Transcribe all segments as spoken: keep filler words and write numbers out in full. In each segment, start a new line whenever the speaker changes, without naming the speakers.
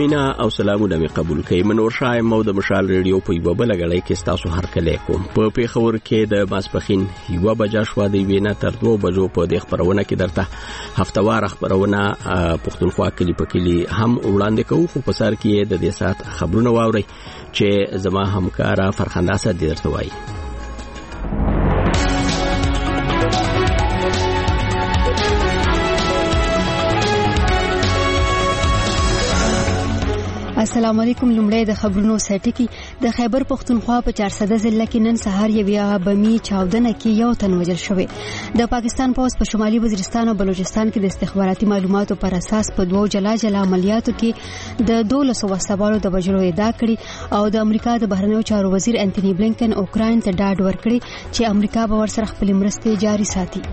مینا او سلامونه می قبول کړئ. منور شاه مو د مشال ریډیو په یو بل غړی کې تاسو هر کله کوم په پیښور کې د ماسپخین یو بجا شو د وینا تر دوه بجو په د خبرونه کې درته هفتوار خبرونه پښتونخوا کلی په کلی هم وړاندې کوو، خو په سر کې د دې سات خبرونه واوري چې زما همکارا فرخنده سره درته وایي.
السلام علیکم. لومړی د خبرونو سرټکی. د خیبر پښتونخوا په چار سده ضلع کې نن سهار یو بیا بمی چاودنه کې یو تن وژل شوی. د پاکستان پولیس په شمالي وزیرستان او بلوچستان کې د استخباراتي معلوماتو پر اساس په دوه جلا جلا عملیاتو کې د دولس وسوالو د وژلو ادعا کړې او د امریکا د بهرنیو چارو وزیر انټونی بلینکن اوکراین ته ډاډ ورکړي چې امریکا به ورسره خپل مرستې جاري ساتي.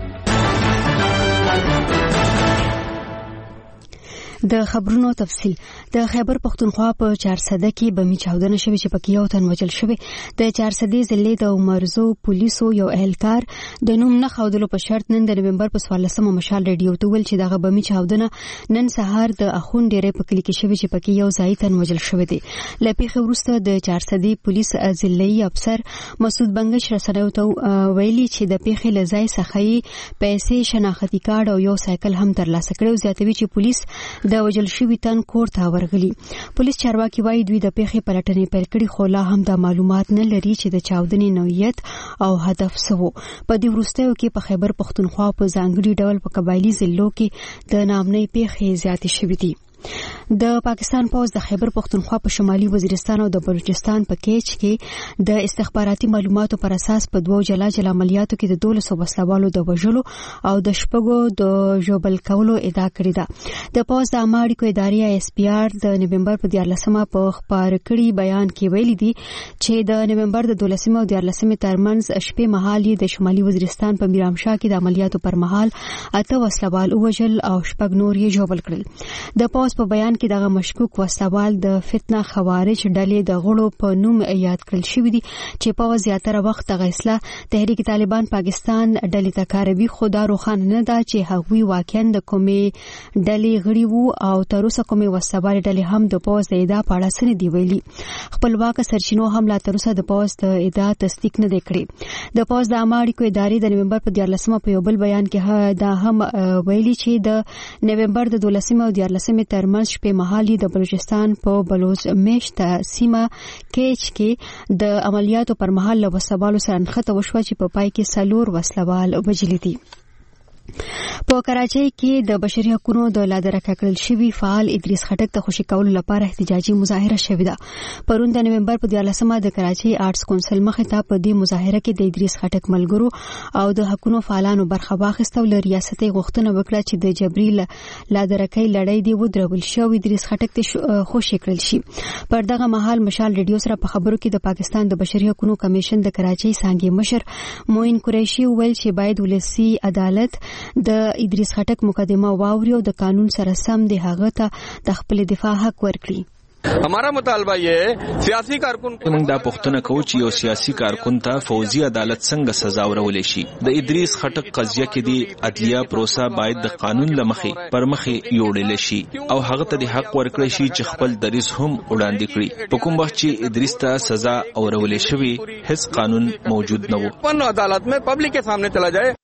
د خبرونو تفصیل. د خیبر پښتونخوا په چارسده کې بمی چاودنه شوې چې پکې یو تن وژل شوی. د چارسده ضلع د عمرزو پولیسو یو اهلکار د نوم نه خودلو په شرط نن د نومبر په څوارلسمه مشال ریډیو ته ویل چې دغه بمی چاودنه نن سهار د اخون ډیرې په کلی کې شوې چې پکې یو ځای تن وژل شوی دی. لپیخه وروسته د چارسده پولیس ضلعي افسر مسعود بنگش رسنیو ته ویلي چې د پیښې لځای څخه پیسې شناختی کارت او یو سایکل هم ترلاسه کړو. زیاتوي چې پولیس د وژل شوی تن کور ته ورغلی. پولیس چارواکي وایي دوی د پیښې پلټنې پیل کړې، خو لا هم د معلومات نه لري چې د چاودنې نوعیت او هدف څه و. په دې وروستیو کې په خیبر پښتونخوا په ځانګړي ډول په قبایلي ضلعو کې د نامنۍ پیښې زیاتې شوې دي. د پاکستان پولیس د خیبر پښتونخوا په شمالي وزیرستان او د بلوچستان په کېچ کې د استخباراتي معلوماتو پر اساس په دوه جلا جلا عملیاتو کې د دولس وسلوالو د وژلو او د شپږو د ژوبل کولو ادعا کړې ده. د پولیس د عامه اړیکو ادارې ایس پی آر د نومبر په دیارلسمه په خبر کړي بیان کې ویلي دي چې د نومبر د دولسمه او دیارلسمه ترمنځ شپې مهال د شمالي وزیرستان په میرامشاه کې د عملیاتو پر مهال اته وسلوال وژل او شپږ نور یې ژوبل کړل. د پولیس په بیان کې دغه مشکوک وسوال د فتنه خوارج ډلې د غړو په نوم یاد کړل شوی دي چې په زیاتره وخت د اصلاح تحریک طالبان پاکستان ډلې ته کاروي، خو دا روښانه نه ده چې هغوی واقعا د کومې ډلې غړي وو او تر اوسه کومې وسوال ډلې هم د پوز د ادعا په اړه څه نه دی ویلي. خپلواک سرچینو هم لا تر اوسه د پوز د ادعا تصدیق نه دی کړی. د پوز د عامه اړیکو ادارې د نومبر په دیارلسمه په یو بل بیان کې دا هم ویلي چې د نومبر د دولسمه او دیارلسمه ترمنځ شپې مهال د بلوچستان په بلوچ میشت سیمه کېچ کې د عملیاتو پر مهال له وسوالو سره نښته وشوه چې په پای کې څلور وسلوال وژلي دي. په کراچۍ کې د بشري حقوقو د لادرکه کړل شوی فعال ادریس خټک ته خوشی کولو لپاره احتجاجي مظاهره شوې ده. پرون د نومبر په دیارلسمه د کراچۍ آرټس کونسل مخې ته په دې مظاهره کې د ادریس خټک ملګرو او د حقوقو فعالانو برخه واخیسته. له ریاستي غوښتنه وکړه چې د جبري لادرکې لړۍ دی ودرول شو ادریس خټک ته خوشی کړل شي. پر دغه مهال مشال ریډیو سره په خبرو کې د پاکستان د بشري حقوقو کمیشن د کراچۍ څنګه مشر موین قریشي ویل چې باید ولسی عدالت د ادریس خټک مقدمه واوري او د قانون سره سم د هغه ته د خپل دفاع حق ورکړي.
हमारा मुतालबा ये है सियासी कारकुन
موږ دا پوښتنه کوو چې یو سیاسي کارکون ته فوزي عدالت څنګه سزا ورولې شي. د ادریس خټک قضیه کې دی عدلیه پروسه باید د قانون لمخې پر مخې یوړل شي او هغه ته د حق ورکړي شي چې خپل دریس هم وړاندې کړي. په کوم وخت چې ادریس ته سزا ورولې شوی هیڅ قانون موجود نه و.
په عدالت में पब्लिक के सामने चला जाए.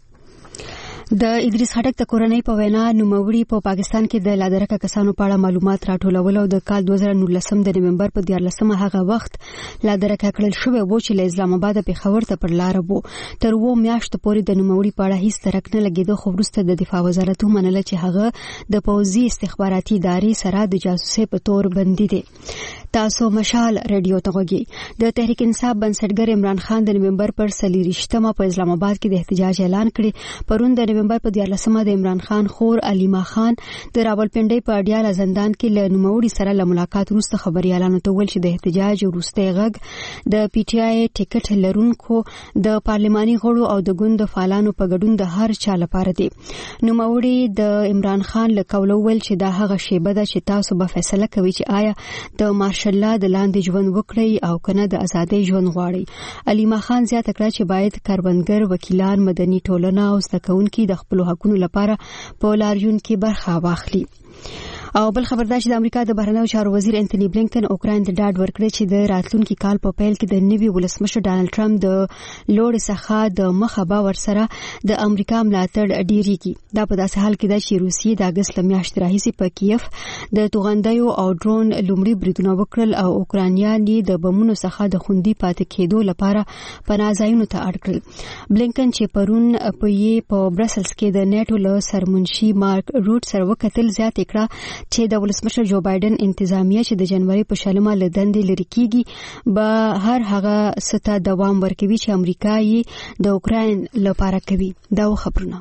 د ادریس خټک د کورنۍ په وینا نوموړي په پاکستان کې د لادرکه کسانو په اړه معلومات راټولول او د کال دوه زره نولسم د نومبر په دیارلسمه هغه وخت لادرکه کړل شوی و چې له اسلام آباد پیښور ته پر لار وو. تر و میاشتو پورې د نوموړي په اړه هیڅ ترک نه لګیدو، خو وروسته د دفاع وزارت ومنله چې هغه د پوځي استخباراتي ادارې سره د جاسوسۍ په تور بندي دي. تاسو مشال ریډیو ته غوږی. د تحریک انصاف بنسټګر عمران خان د نومبر پر څلېرویشتمه په اسلام آباد کې د احتجاج اعلان کړی. پرون د نومبر په دیارلسمه د عمران خان خور علیما خان د راولپنډۍ په اډیاله زندان کې له نوموړي سره له ملاقات وروسته خبريالانو ته ویل چې د احتجاج وروستی غږ د پی ټی آی ټیکټ لرونکو د پارلماني غړو او د ګوند فعالانو په ګډون د هر چا لپاره دی. نوموړي د عمران خان له قوله ویل چې دا هغه شیبه ده چې تاسو به فیصله کوئ چې آیا د مارشل لا د لاندې ژوند وکړي او کنه د ازادۍ ژوند غواړي. علیما خان زیاته کړه چې باید کاربندګر وکیلان مدني ټولنه او زده کوونکي د خپل حقوقو لپاره په لاریون کې برخه واخلي. او بل خبردار چې د امریکا د بهرنیو چارو وزیر انټونی بلینکن اوکراین ته ډاډ ورکړی چې د راتلونکي کال په پیل کې د نوي ولسمشر ډانلډ ټرمپ د لوړ څخه د مخه به ورسره د امریکا ملاتړ ډیریږي. دا په داسې حال کې ده چې روسیې د اګست میاشتې راهیسې په کیف د توغندیو او ډرون لومړي بریدونه وکړل او اوکرانیان د بمونو څخه د خوندي پاتې کېدو لپاره پناه ځایونو ته اړ کړل. بلینکن چې پرون په یې په برسلز کې د نیټو له سرمنشي مارک روټ سره وکتل زیات کړه چې د ولسمشر جو بایدن انتظامیه چې د جنوري په شلمه له دندې لري کیږي به هر هغه ستا دوام ورکوي چې امریکا یې د اوکراین لپاره کوي. دا خبرونه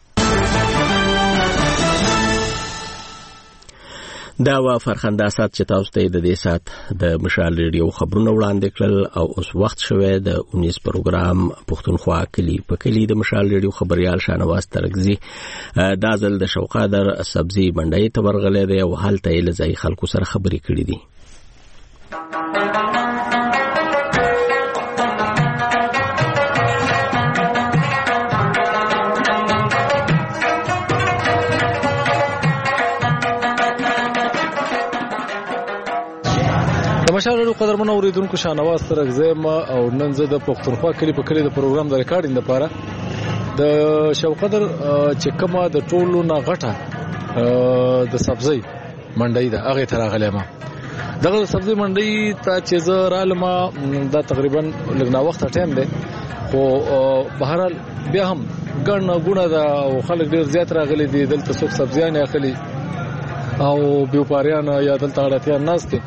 دا و فرخنداسات چې تاسو ته د دې سات د مشال ریډیو خبرونه وړاندې کړل او اوس وخت شوه د اونیس پروګرام پښتونخوا کلی په کلی د مشال ریډیو خبريال شانواز ترغزي دا ځل د شوقادر سبزی منډي ته ورغلې دی او حالت یې لځای خلکو سره خبرې کړې دي.
مشاهده قدرمن اوریدونکو شانواز ترغزه ما او نن زه د پښتونخوا کلی په کلی د پروګرام د ریکارډینګ لپاره د شوقدر چې کومه د ټولو نه غټه د سبزی منډي ده هغه تر غلې ما دغه سبزی منډي ته چې زه رالم دا تقریبا لږ وخت ټایم دی خو بهرال بیا هم ګڼ غونه دا خلک ډیر زیات راغلي دي دلته څوک سبزیان اخلي او بیوپاریان یا دلته اړتیا ناس دي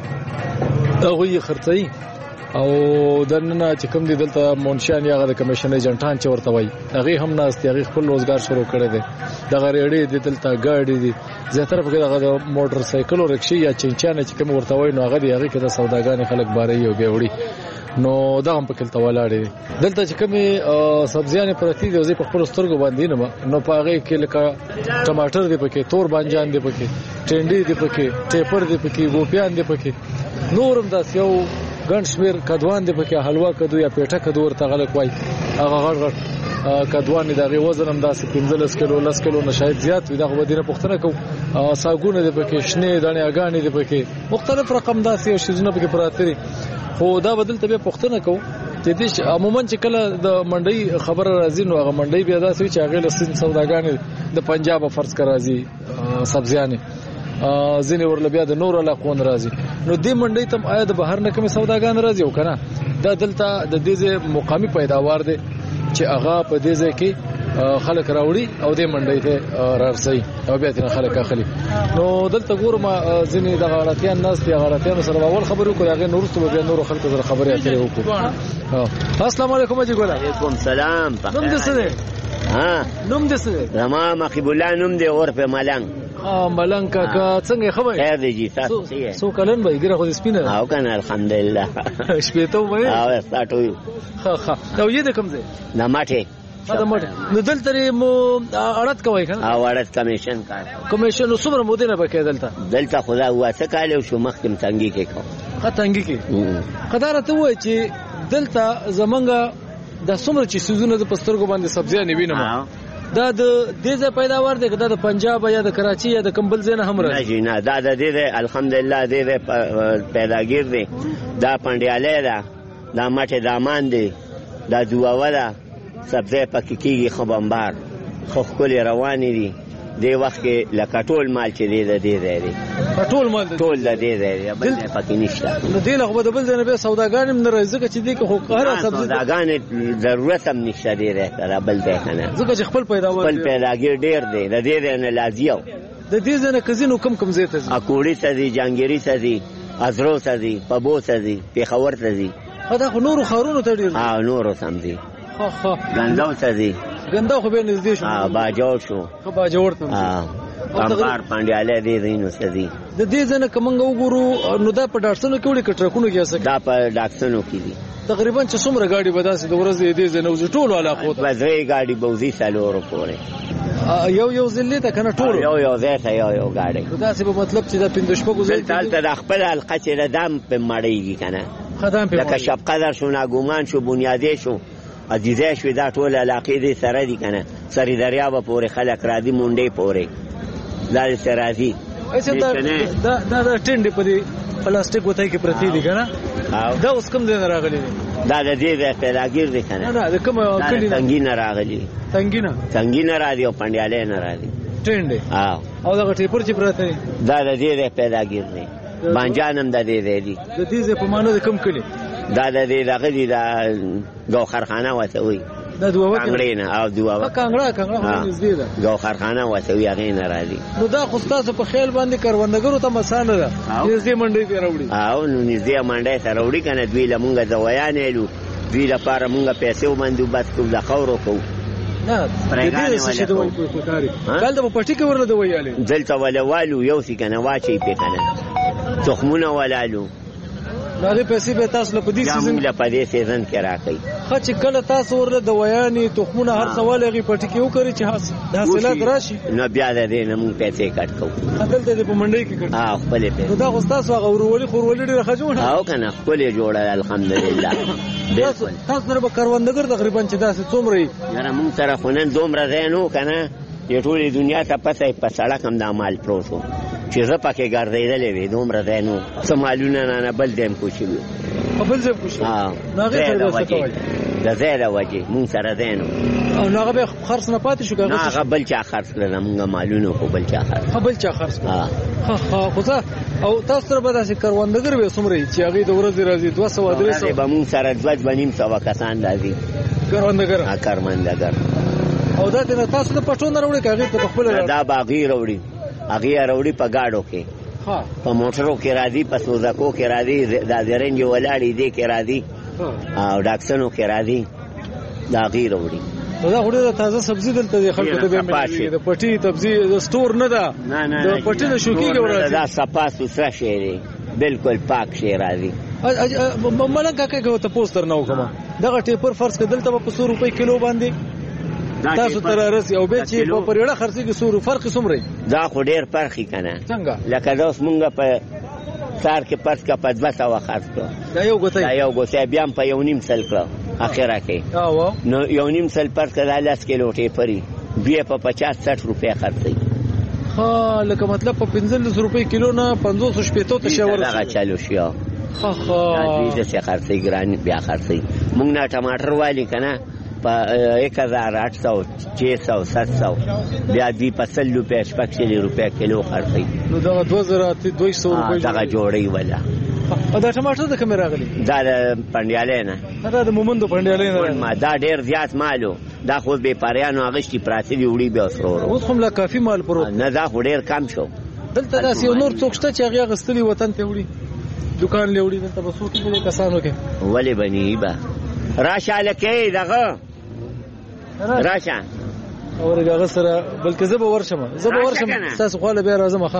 هغه خرڅي او دنه چې کوم دي دلته مونشان یا د کمیشن ایجنټان چې ورته وای هغه هم ناس دي هغه خپل روزګار شروع کړی دي دغه ریډي دي دلته ګاډي دي زیاتره په دغه د موټر سایکل او رکشي یا چنچانه چې کوم ورته وای نو هغه دی هغه کې د سوداګان خلک باري او بیوړي نو دا هم په کلته ولاړې دلته چې کومه سبزیانه پرتی دي په خپل سترګو باندې نه نو په هغه کې لکه ټماټر دي پکې تور بانجان دي پکې ټنډي دي پکې ټیپر دي پکې ګوپیان دي پکې نورم داس یو ګڼ شمیر کدوان دي پکې حلوا کدو یا پیټه کدو ورته غلک وای هغه غړ غړ کدوان دغه وزن هم داسې پنځلس کیلو لس کیلو نه شاید زیات وي دغه ودینه پختنه کو ساګونه دي پکې شنه دانه اګانې دي پکې مختلف رقم داسې او شیزونه پکې پراتري خو دا بدل ته پختنه کو چې دې عموما چې کله د منډي خبر راځي نو هغه منډي بیا داسې چې هغه لسین سوداګان د پنجاب فرض کا راځي سبزیانه ځینې ورل بیا د نور علاقون راځي نو دې منډي تم آیا د بهر نه کوم سوداګان راځي او کنه دا دلته د دې مقامی پیداوار دي چې هغه په دې ځای کې خلک راوړي او دې منډي ته رارسي او بیا تر خلک اخلي نو دلته ګورم ځینې د غړاتیان ناس دي غړاتیان سره اول خبرو کوي هغه نورسته بیا نور خلک سره خبرې اترې وکړو. السلام علیکم اجي ګولا.
وعلیکم السلام.
نوم دې څه دی؟
ها
نوم دې څه دی؟
زما مخیب الله نوم دی اور په ملنګ.
ها ملنګ کا څنګه خبر؟
خیر دی جی تاسو څه؟
سو کلن به ګره خو سپینه.
او کنه الحمدلله.
شپې ته وای.
او ساتو.
ها ها نو یې د کوم ځای؟
د ماټه.
دا ماټه. نو دلته مو اړت کوي کنه؟
او اړت کمیشن کار.
کمیشن نو څومره مودې نه پکې دلته؟
دلته خدا واسه کاله شو مخکم تنګي کې کو.
ها تنګي کې. قدرت وای چې دلته زمونږه د څومره چې سيزونه د پسترګو باندې سبزیانه وینم دا د دې پیداوار دی دا د پنجاب یا د کراچي یا د کمبل زینه هم راځي
نه دا د دې الحمدلله دې پیداګیر دی دا پندیاله ده دا ماټه دامان دی دا دواوله سبزی پکې کیږي خبمبار خو خپل روان دي دی وخت کې لکه ټول مال چې دی د دې دی
ټول مال
ټول د دې دی بل پکې نشته
نو دی له بل ځای نه به سوداګان هم نه راځي چې دی که خو قهره
سبزی سوداګان ضرورت هم نشته دی راځي بل ځای کنه
ځکه چې خپل پیداوار
خپل پیداګیر ډیر دی د دې نه لازیو
د دې ځنه کزینو کم کم زیته دي
اکوړی ته دي جانګيري ته دي ازرو ته دي پبو ته دي پیښور ته دي
دا خو نور خارونو ته ډیر
ها نور سم دي
ها ها
ګنداو ته دي
ګندا خو به نږدې شو
ها باجوړ شو
خو باجوړ ته
ها کمبار پاندیاله دي دینو څه دي
د دې ځنه کومنګ وګورو نو دا په ډاکټرونو کې وړي کټرکونو کې اسه
دا په ډاکټرونو کې دي
تقریبا چې څومره ګاډي بداسي د ورځې دې ځنه وځ ټولو علاقو
ته وځي ګاډي بوزي سالورو پورې
یو یو ځلې ته کنه ټولو
یو یو ځای یو یو ګاډي
دا څه په مطلب چې دا پندوش په ګوزل
تلته د خپل حلقه چې ردم په مړیږي کنه
خدام په
لکه شب قدر شو ناګومان شو بنیادی شو عزیزه شو دا ټول علاقې دي سره دي کنه سری دریاب پورې خلک را دي مونډې پورې لارې سرازي
ایسه دا دا دا ټینډ په دې پلاستیک وتای کې پرتی دي کنه دا اوس کوم ځای راغلي
دا د دې د پیداګیر دي کنه
نه دا کوم کلی
تنګینه راغلي
تنګینه
تنګینه راځي او پنډیاله نه راځي
ټینډ او دا ټیپر چې پرته
دا د دې د پیداګیر دي بانجانم د دې دی
د دې ز په مانو د کوم کلی
دا د دې دغه دا ګوخرخانه وته وي
دا دوه
کانګړې نه او دوه
کانګړه کانګړه نږدې ده
ګوخرخانه وته وي هغه نه راځي
نو دا خو تاسو په خیال باندې کروندګرو ته مسانه ده نږدې منډي ته راوړي
او نو نږدې منډي ته راوړي کنه دوی لمونګه دوايانې لو دوی لپاره مونږه پیسې ومندوبات کوو د خورو کوو
نه دې څه څه دوی په کاری کله د پټی کې ورله دوی आले
دلته ولوالو یو څه کنه واچي په کنه تخمونه ولالو
دا پیسې به تاسو په دې سیزن
کې په دې سیزن کې راکې
خو چې کله تاسو ورله د ویانې تخمونه هر سوال غي پټی کې وکړي چې حاصلات راشي
نو بیا دې نه مونږ پیسې کټ کوو
دلته دې په منډي کې کټ
ها خپل پیسې
دا خو تاسو هغه ورولي خورولي ډېر خجونه
او کنه خپل جوړه الحمدلله
تاسو تاسو نه به کروندګر تقریبا چې داسې څومره
یاره مونږ سره خو نن دومره زینو کنه د ټولې دنیا ته پته په سړک هم د مال پروتو چې زه پکې ګرځېدلې وې دومره زینو څه مالونه نه بل دیم کوشي
بل ځای کوشي
ها
ناغه څه کوي
د زیاده وجه مونږ سره زینو
او ناغه به خرڅ نه پاتې شو
کنه ناغه بل چا خرڅ کړل مونږ مالونه خو بل چا خرڅ
بل چا خرڅ ها ها خو او تاسو سره به داسې کروندګر به څومره چې هغه د ورځې راځي دوه سوه درې سوه
به مونږ سره دوه ونیم سوه کسان راځي
کروندګر
ها کروندګر
او دا ته تاسو د پټو نه وروړي کاږي په خپل
دا باغی وروړي هغه وروړي په گاډو کې
ها
په موټرو کې راځي په سوزاکو کې راځي دا زرنج ولاړې دي کې راځي او ډاکسنو کې راځي دا غیر وروړي
دا غوړي د تازه سبزی دلته خلکو ته به ملي د پټي سبزی د سٹور نه ده د پټي د شوکی کې ورته
دا صفا سوسره شي دی بالکل پاک شي راځي
ملنګ کاکه ته پوسټر نه وکما دغه ټیپر فرض کړه دلته په سو روپۍ کیلو باندې تاسو تر راسي او به چې په پرېړه خرڅي کې سو فرق څومره
دا خو ډېر فرق کنه
څنګه
لکه دا اوس مونږه په سار کې پس کا په دوه سوه خرڅ کړو
دا یو غوته
دا یو غوته بیا په یو نیم سل کړو اخره کې
او
نو یو نیم سل پر کړه لاس کیلو ټیپری بیا په پچاس سठ روپیا خرڅي
ها لکه مطلب په پنځلس روپۍ کیلو نه پنځوس شپېته ته شاور
دا چالو شیا
ها ها
دې څه خرڅي ګران بیا خرڅي مونږ نه ټماټر والی کنه په एक हज़ार आठ सौ छह सौ सात सौ بیا دی په سل روپیا شپږ سل روپیا کیلو خرڅي
نو دا دوه زره دوه سوه روپۍ
دا جوړي ولا
دا ټماټر د کوم راغلي
دا پنډیاله نه
دا د مومندو پنډیاله نه
ما دا ډیر زیات مالو دا خو به پریانو اغشتي پراتی وړي به وسرور
اوس هم لا کافي مال پروت
نه دا خو ډیر کم شو
دلته داسې نور څوک شته چې هغه غستلی وطن ته وړي دکان لوړي دلته بسو کې کسانو کې
ولی بنی با راشه لکه دغه راشه
اورګه سره بلکې زه به ورشم زه به ورشم تاسو خو له بیا راځم ښه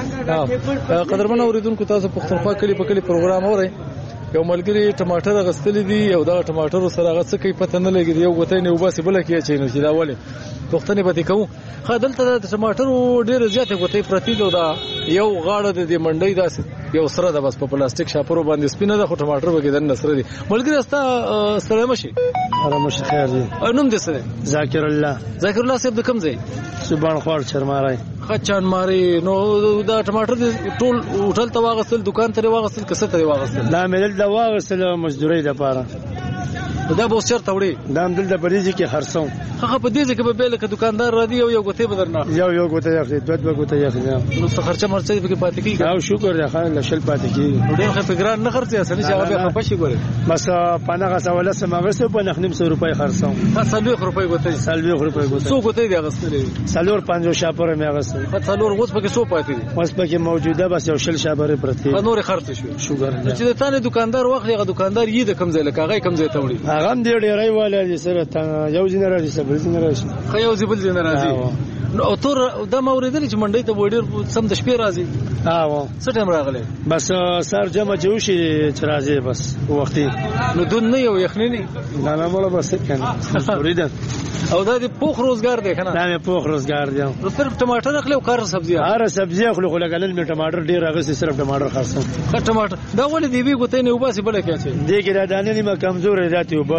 قدرمن اوریدونکو تاسو پښتونخوا کلی په کلی پروګرام اورئ یو ملګری ټماټر غستلی دی یو دا ټماټر سره هغه څه کوي پته نه لګي یو غوته نه وباسي بل کې چې نو چې دا ولې پښتنې پتی کوم خدلته د ټماټر ډېر زیات غوته پرتی دا یو غاړه د دې منډي داسې یو سره د بس په پلاستیک شاپورو باندې سپینه د ټماټر وګې د نصر دي ملګری استا سره مشي
ارام شي خیر دي
نوم دې سره
ذاکر الله
ذاکر الله صاحب د کوم ځای
سبحان خوار چرمارای
خچان ماری نو دا ټماټر ټول هوټل ته واغستل دکان ته واغستل کسه ته واغستل
دا مل د واغستل مزدوري لپاره
دا به چرته وړي
دا هم دلته پریږي کې خرڅو
هغه په دې ځکه به بیل کې دکاندار را دی او یو غوته بدرنه
یو یو غوته یخ دوه دوه غوته یخ
نو څه خرچه مرچه به کې پاتې کیږي
او شکر دی خان لشل پاتې کیږي
ډېر خو فکران نه خرڅي اصلي چې هغه به خپشي ګوري
بس پناه سواله سمغه سو په نخنیم سو روپۍ خرڅو
سلوي روپۍ غوته
سلوي روپۍ غوته
سو غوته دی غستلې
سلور پنځو شاپره مې غستل
په سلور غوس په کې سو پاتې دي
اوس په کې موجوده بس یو شل شاپره پرتی
په نور خرڅ شو
شوګر
چې د تانه دکاندار وخت هغه دکاندار یی د کم ځای لکه هغه کم ځای ته وړي
هغه هم ډېر ډېرای والا دي سره یو ځین راځي سبل ځین راځي
خو یو ځبل ځین راځي نو تور دا موریدل چې منډي ته وډیر سم د شپې راځي
ها
څه ټیم راغله
بس سر جمع جوشي چې راځي بس وختي
نو دون نه یو یخنی نه
دا نه مولا بس کنه وريده
او دا د پوخ روزګار دی کنه
دا نه پوخ روزګار دی
نو صرف ټماټر اخلي او کار سبزی
هر سبزی اخلي خو لګل می ټماټر ډیر راغسي صرف ټماټر خاصه
خ ټماټر دا ولې دی وی ګوتې نه وباسي بل کې اچي
دې کې را دانه نیمه کمزور راځي وباسو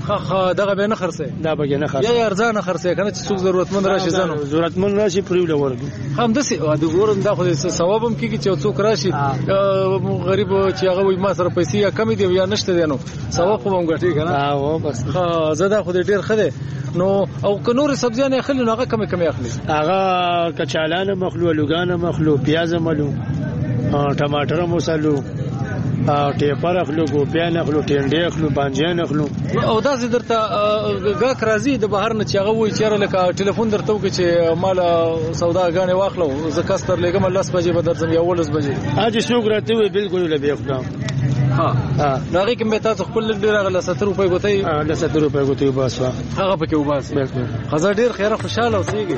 خا دغه به نه خرڅه
دا به نه خرڅه
یا ارزانه خرڅه کنه چې څوک ضرورتمند راشي ځنو
ضرورتمند راشي پریول ورګو
هم دسي د ګورم دا خو ثواب هم کیږي چې څوک راشي غریب چې هغه وي ما سره پیسې یا کم دي یا نشته دي نو ثواب خو هم ګټي کنه
او بس
ها زدا خو ډیر خده نو او کنور سبزیانه اخلي نو هغه کم کم اخلي
هغه کچالانه مخلو لوګانه مخلو پیاز ملو ټماټر مصالو ټیپر اخلو ګوپیان اخلو ټینډې اخلو بانجان اخلو
او دا زه درته غاک راځي د بهر نه چې هغه وایي چیرې لکه ټلیفون درته وکړي چې مال سودا غانې واخلو زه کستر لګم لس بجې به درځم یا ولس بجې
اج څوک راته وي بالکل له بیا خدام
ها ها هغه کې مې تاسو خپل ډیر غل ستر روپۍ غوتای
له ستر روپۍ غوتای بس
هغه پکې وباس خزر ډیر خیره خوشاله اوسېږي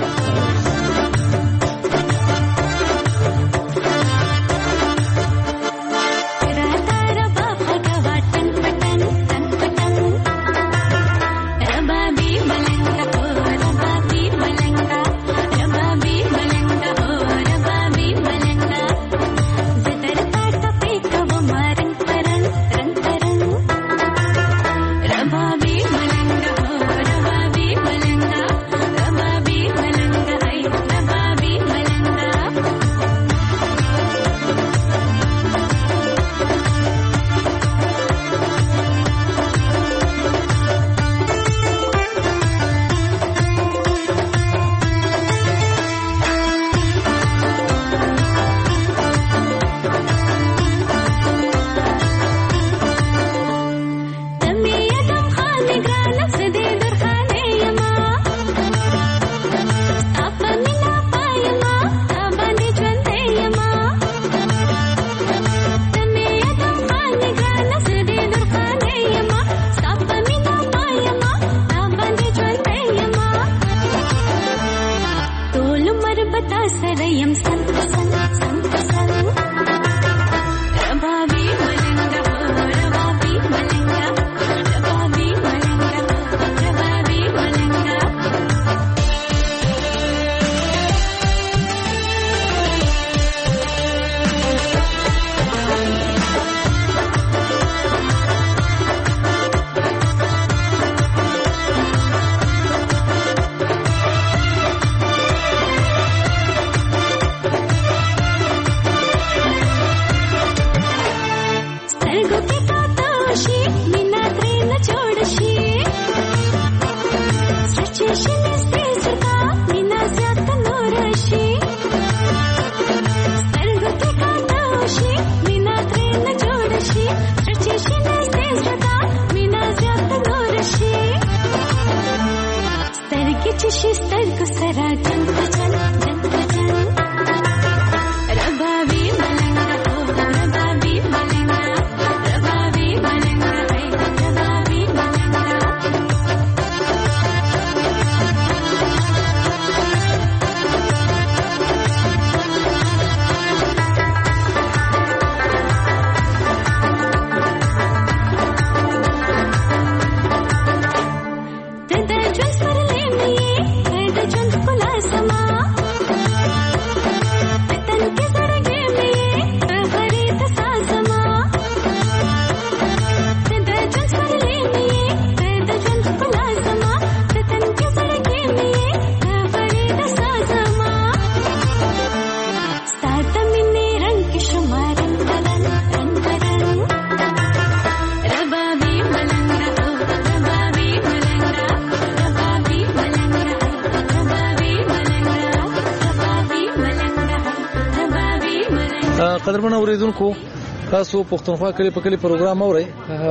قدرمن اوریدونکو تاسو پښتونخوا کلی په کلی پروګرام اورئ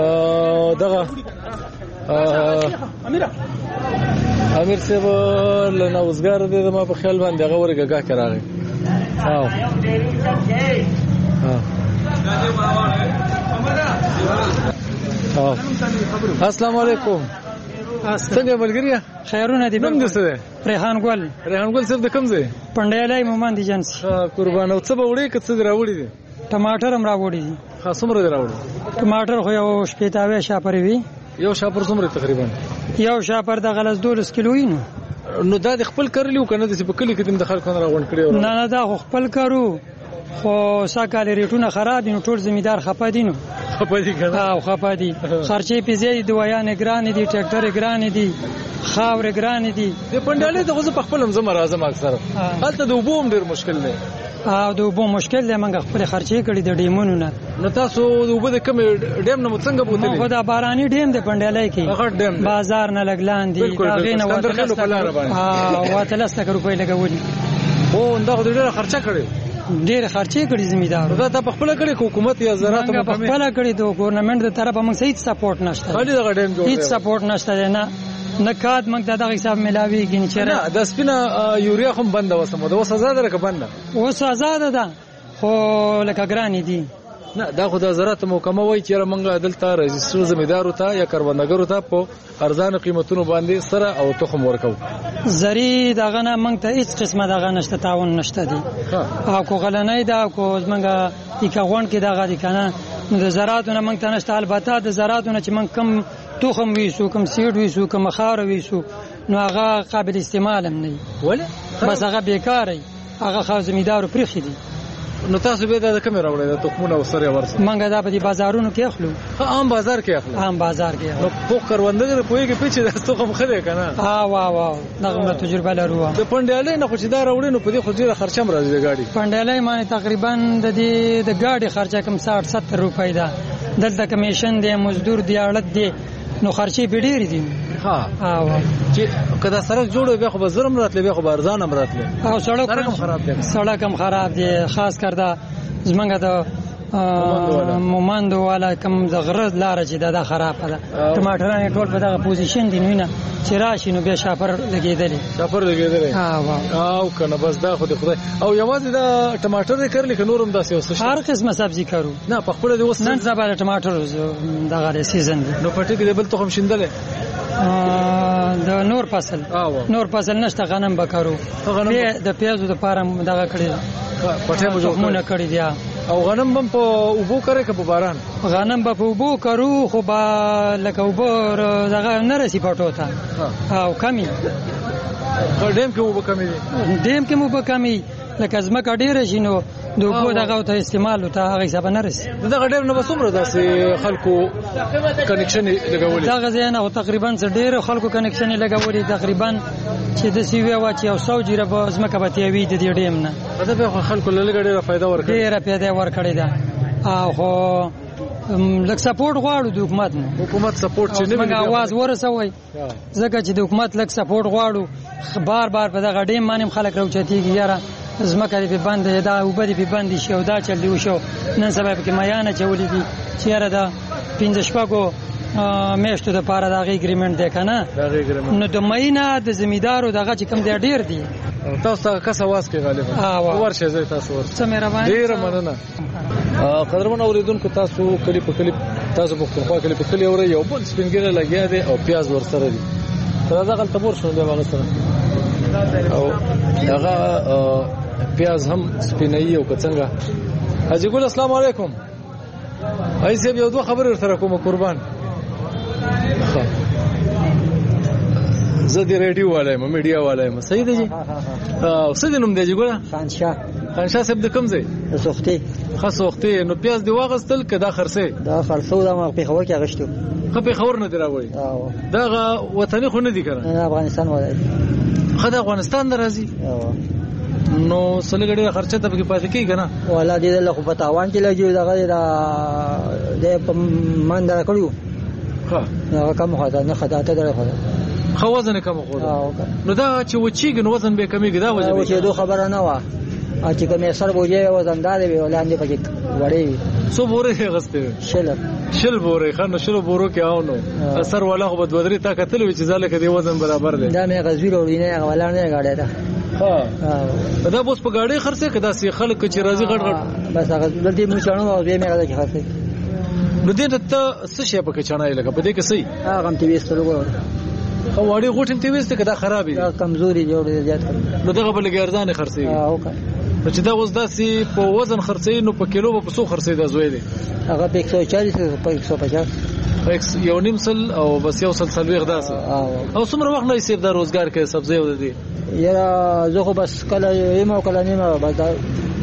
دغه امیر صاحب له نوزګار د ما په خیال باندې هغه ورګه کې راغی او السلام علیکم څنګه ملګری
خیرونه دي
نوم دې څه دی
ریحان ګل
ریحان ګل صاحب د کوم ځای
پندیالای مومن دي جنس
قربان او څه به وړي که څه راوړي دي
ټماټر هم راوړي دي
خاصمره راوړي
ټماټر خو یو شپېتاوي شاپر وي
یو شاپر څومره تقریبا
یو شاپر د غلس دولس کیلو وینو
نو دا د خپل کړلیو کنه د په کلی کې د خلکو نه راغون کړی
نه نه دا خپل کارو خو ساکاله ریټونه خراب دي نو ټول زمیدار خپه دي نو
خپدي کنه
او خپدي خرچې پیزې دوايان ګران دي ټریکټر ګران دي خاور ګران دي
د پندالې د غوځ په خپل زم راځم اکثر هلته د وبوم ډیر مشکل دی
او د وبو مشکل دی موږ خپل خرچې کړې د ډیمونو نه
نو تاسو د وبو د کوم ډیم نه څنګه بوتلې
خو دا باراني ډیم د پندالې کې بازار نه لګلان دي دا غینه وته لس لک روپۍ لګولي
او دا ډیره خرچه کړې
ډېر خرچې کړي زمیدار
دا ته په خپل کړي حکومت یا زراعت
په خپل کړي د ګورنمنت د طرفه موږ هیڅ سپورټ نشته هیڅ سپورټ نشته نه نه کاد موږ دغه حساب ملاويږي نه چیرې
د سپینا یوریا هم بند وسمه د وسه زده راک بند
اوس آزاد ده خو لکه ګرانی دي
نه دا خو د زراعت محکمه وایي چې موږ دلته رجستر زمیدار ته یا کاروباردار ته په ارزان قیمتونو باندې سره او تخم ورکو
زری دغه نه موږ ته هیڅ قسمه دغه نشته تعاون نشته دي او کو غلنۍ دا کو موږ یکغون کې دغه دي کنه د زراعتونه موږ ته نشته البته د زراعتونه چې موږ کم تخم ویسو کم سیډ ویسو کم خاور ویسو نو هغه قابل استعمال هم نه
ولی
بس هغه بیکاره هغه خو زمیدار پرخي دي
نو تاسو به دا کوم راوړی د تخمونه وسره ورسره
منګه دا په دي بازارونو کې اخلو
عام بازار کې اخلو
عام بازار کې
نو په کاروندګر پويږي پیچې د تخم خله کنه
ها وا وا دغه تجربه لرو
د پندالې نه خو چې دا راوړی نو په دې خو ډیره خرچم راځي د گاډي
پندالې معنی تقریبا د دې د گاډي خرچه کم ساठ ستر روپۍ ده دلته کمیشن دی مزدور دی اړت دی نو خرچې به ډېرې دي
ها ها چې کدا سړک جوړ بیا خو بزرم راتلې بیا خو بارزان هم راتلې
او سړک هم خراب دی سړک هم خراب دی خاص کردا زمونږ د مومندو والا کم د غرض لار چې دا خراب ده ټماټران ټول په دغه پوزیشن دي نه چې راشي نو بیا شاپر لګیدلی
شاپر لګیدلی
ها وا
او کنه بس دا خو د خدای او یوازې دا ټماټر کړل ک نورم داسې اوس
هر قسمه سبزی کارو
نه په خپل د وس
نن سبا ټماټر دغه سیزن
نو پټی کې بل تخم شیندل
د نور فصل نور فصل نشته غنم بکارو د پیازو د پاره دغه کړی
پټه مو
جوړونه کړی دی
او غنم بم په وبو کرے ک په باران
غنم په وبو کرو خو با لکه وبو دغه نه رسی پټو ته او کمی
په ډیم کې وبو کمی
ډیم کې مو به کمی لکه زمکه ډیره شینو دوی دغه ته استعمال ته هغه حساب نه رسی
دغه ډیر نه بسومره داسې خلکو کنیکشن لګولې
دغه ځای نه تقریبا ډیر خلکو کنیکشن لګولې تقریبا چې د سی وی وا چې او سو جره به زمکه به تیوي د دې ډیم نه
دا به خلکو لږ ډیره فائدہ ورکړي
ډیره پیدا ورکړي دا او لکه سپورټ غواړو د حکومت نه
حکومت سپورټ چې نه
موږ आवाज ورسوي ځکه چې د حکومت لکه سپورټ غواړو بار بار په دغه ډیم باندې خلک راوچتيږي یاره زمکه په باندې دا وبدي په باندې شو دا چل دی شو نن سبا په میانه چولې دي چې یاره دا پنځه شپږو میشتو د پاره د اګریمنت دی کنه نو د مینه د زمیدارو دغه چې کم دی ډیر دی
تاسو کس आवाज کې غالبا ورشه زه تاسو ورشه
سم مهرباني
ډیر مننه قدرمن اوریدونکو تاسو کلی په کلی تاسو په خپل کلی په کلی اوري یو بل سپینګره لګیا دی او پیاز ورسره دی تر دا غلطه پور شو دی هغه سره او هغه پیاز هم سپینایي او کڅنګا حاجی ګل السلام علیکم ایسه یو دوه خبر سره کوم قربان زه د ریډیو والایم میډیا والایم صحیح دی جی او څه دې نوم دی جی ګوره
خانشاه
خانشاه صاحب د کوم ځای
سوختي
خاص وختي نو پیاز دی واغستل کدا خرڅه
دا خرڅو دا ما په خبر کې غشتو
خو په خبر نه دراوي دا وطني خو نه دي کړه
افغانستان ولای
خدای افغانستان درازي نو سلګړي خرچه ته کې پاتې کیږي کنه
ولا دې له خو پتاوان کې لګي دا دا د من دا کړو
ها
دا کوم خدای نه خدای ته درخه
خو وزن کم خو نو دا چې وچیږي نو وزن به کمیږي دا وجه
به چې خبره نه وا چې کومه سر بوجي وزندار وي ولاندې پکې وړي
سو بورې غسته
شل
شل بورې خنه شل بورو کې اونو اثر ولا خو بدودري تا کتل وي چې ځاله کې دی وزن برابر دی
دا مې غزوی وروینه ولاندې غاډه ده
ها دا اوس په گاډي خرڅه کدا سي خلک چې راځي غټ غټ
بس هغه دې مو چانو او دې مې غاډه کې خرڅه
نو دې ته څه شي په کې چانای لګه په دې کې سي
هغه هم تی وستلو
او وړي غوټم تی وسته کدا خرابې
دا کمزوري جوړ دي زیات
نو دغه بل ګرځانه خرڅي
او کا
چې دا اوس داسي په وزن خرڅي نو په کیلو په څو خرڅي دا زوی دی
هغه په یک سو چالیس په یک سو پچاس
یو نیم سل او بس یو سل سلويغ داسه او څومره وخت نه سیب دا روزګار کې سبزی ودی
یاره زه خو بس کله یم او کله نیمه بس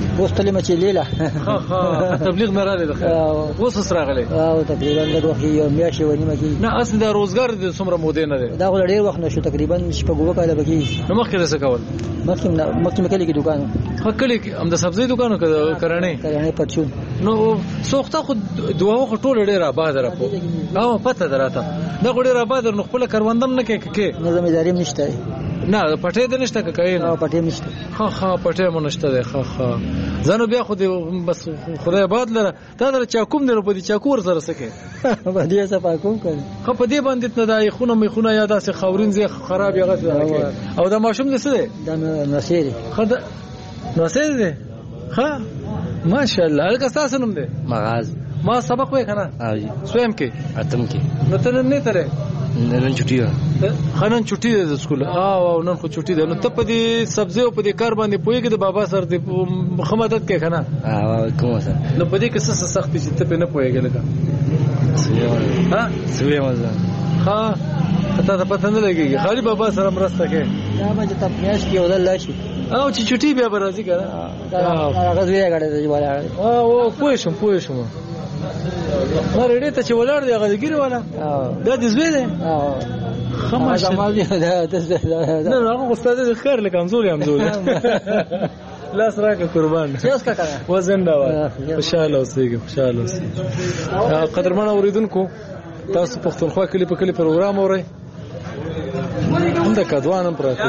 اوس تلې مچې لیلا
ها ها تبلیغ نه راغلی ده اوس سره راغلی
او تقریبا د وخت یو میاشت ونیمه کې
نه اصل د روزګار د څومره مودې نه ده
دا غو ډېر وخت نشو تقریبا شپږ کاله بکی
نو مخکې څه کول
مخکې مخکې کلی کې دکان
ها کلی کې هم د سبزی دکانو کرانه
کرانه پرچون
نو سوخته خو دوه وخت ټول ډېر آباد راپو او پته دراته دا ډېر آباد نو خپل کاروندم نه کې کې
نظم اداري نشته
نه پټې د نشته کوي
نه پټې نشته
ها ها پټې مونږ نشته ده ها ها زنه بیا خو دې بس خدای آباد لره تا در چا کوم نه په دې چا کور سره سکه
په دې څه پاکوم کړي
خو په دې باندې نه دای خونه مې خونه یاده سه خاورین زی خراب یغه او دا ماشوم دې څه ده
دا نصير
خد نصير ده ها ماشاءالله الګ تاسو نوم ده
مغاز
ما سبق وې کنه
ها جی
سویم کې
اتم کې
نو ته نه تره
نن چټي ده
خنن چټي ده د سکول او نن خو چټي ده نو ته په دې سبزی او په دې کار باندې پويږي د بابا سره د مخمدت کې کنه
ها کوم سره
نو په دې کې څه سخت چې ته په نه پويږي لکه ها
سوي مزه
ها ته ته پته نه لګيږي خالي بابا سره مرسته کې
دا به ته پنياش کې ودل لاشي
او چې چټي بیا برازي کنه
هغه زوی غړې دی ولا
او پوه شم پوه شم ما رډې ته چې ولاړ دی هغه ګیره ولا دا د زوی دی خماشه
ما دې دا د
نه هغه استاد دې خیر لکه کمزوري همزوري لاس راکه قربان
اوس کا کړه
وزن دا خوشاله اوسېږي خوشاله اوسېږي قدرمن اوریدونکو تاسو پښتونخوا کلی په کلی پروګرام اورئ هم د کډوانم پراته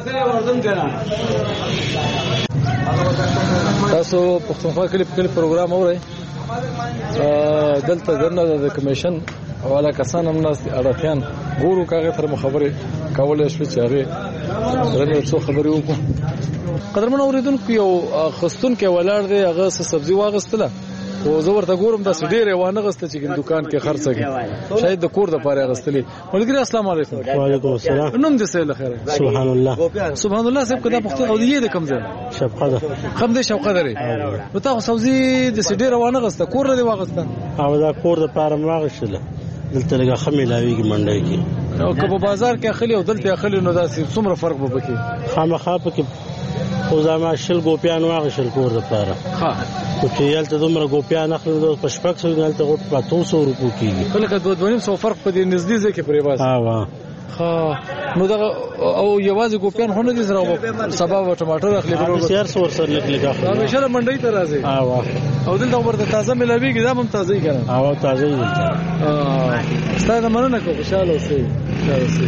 تاسو پښتونخوا کلی په کلی پروګرام اورئ دلته درنه د کمیشن والا کسان هم ناس اړتيان ګورو کاغه تر مخبره کولای شو چې هغه درنه څو خبرې وکړو قدرمن اوریدونکو یو خستون کې ولاړ دی هغه سبزی واغستله او زه ورته ګورم د ډېرې وانه غسته چې دکان کې خرڅه کې شاید د کور د پاره غستلې ملګری السلام علیکم
وعلیکم السلام
نوم دې سه خیر
سبحان الله
سبحان الله صاحب کدا پختو او دې د کم ځای
شفقه
خم دې شوقه درې نو تاسو سبزی د ډېرې وانه غسته کور دې واغسته
او دا کور د پاره واغشله دلته لګه خمې لاویږي منډه کې
او په بازار کې اخلي او دلته اخلي نو دا څومره فرق به پکې
خامخا پکې او زما شل ګوپیان واغشل کور د پاره
ها
او چې یالته دومره ګوپیان اخلي د پښپک سو دلته غوټ په دوه سوه روپو کېږي
کله دوه دوه سو فرق په دې نږدې ځای کې پرې واس
ها وا
ها نو دا او یوازې ګوپیان خونه دي سره سبا او ټماټر اخلي
په سیر سور سره لیکل
دا همیشه منډي ته راځي
ها وا
او دلته ورته تازه ملويږي دا هم تازه یې کړه
ها تازه یې
اه ستاسو مننه کوم خوشاله اوسئ خوشاله اوسئ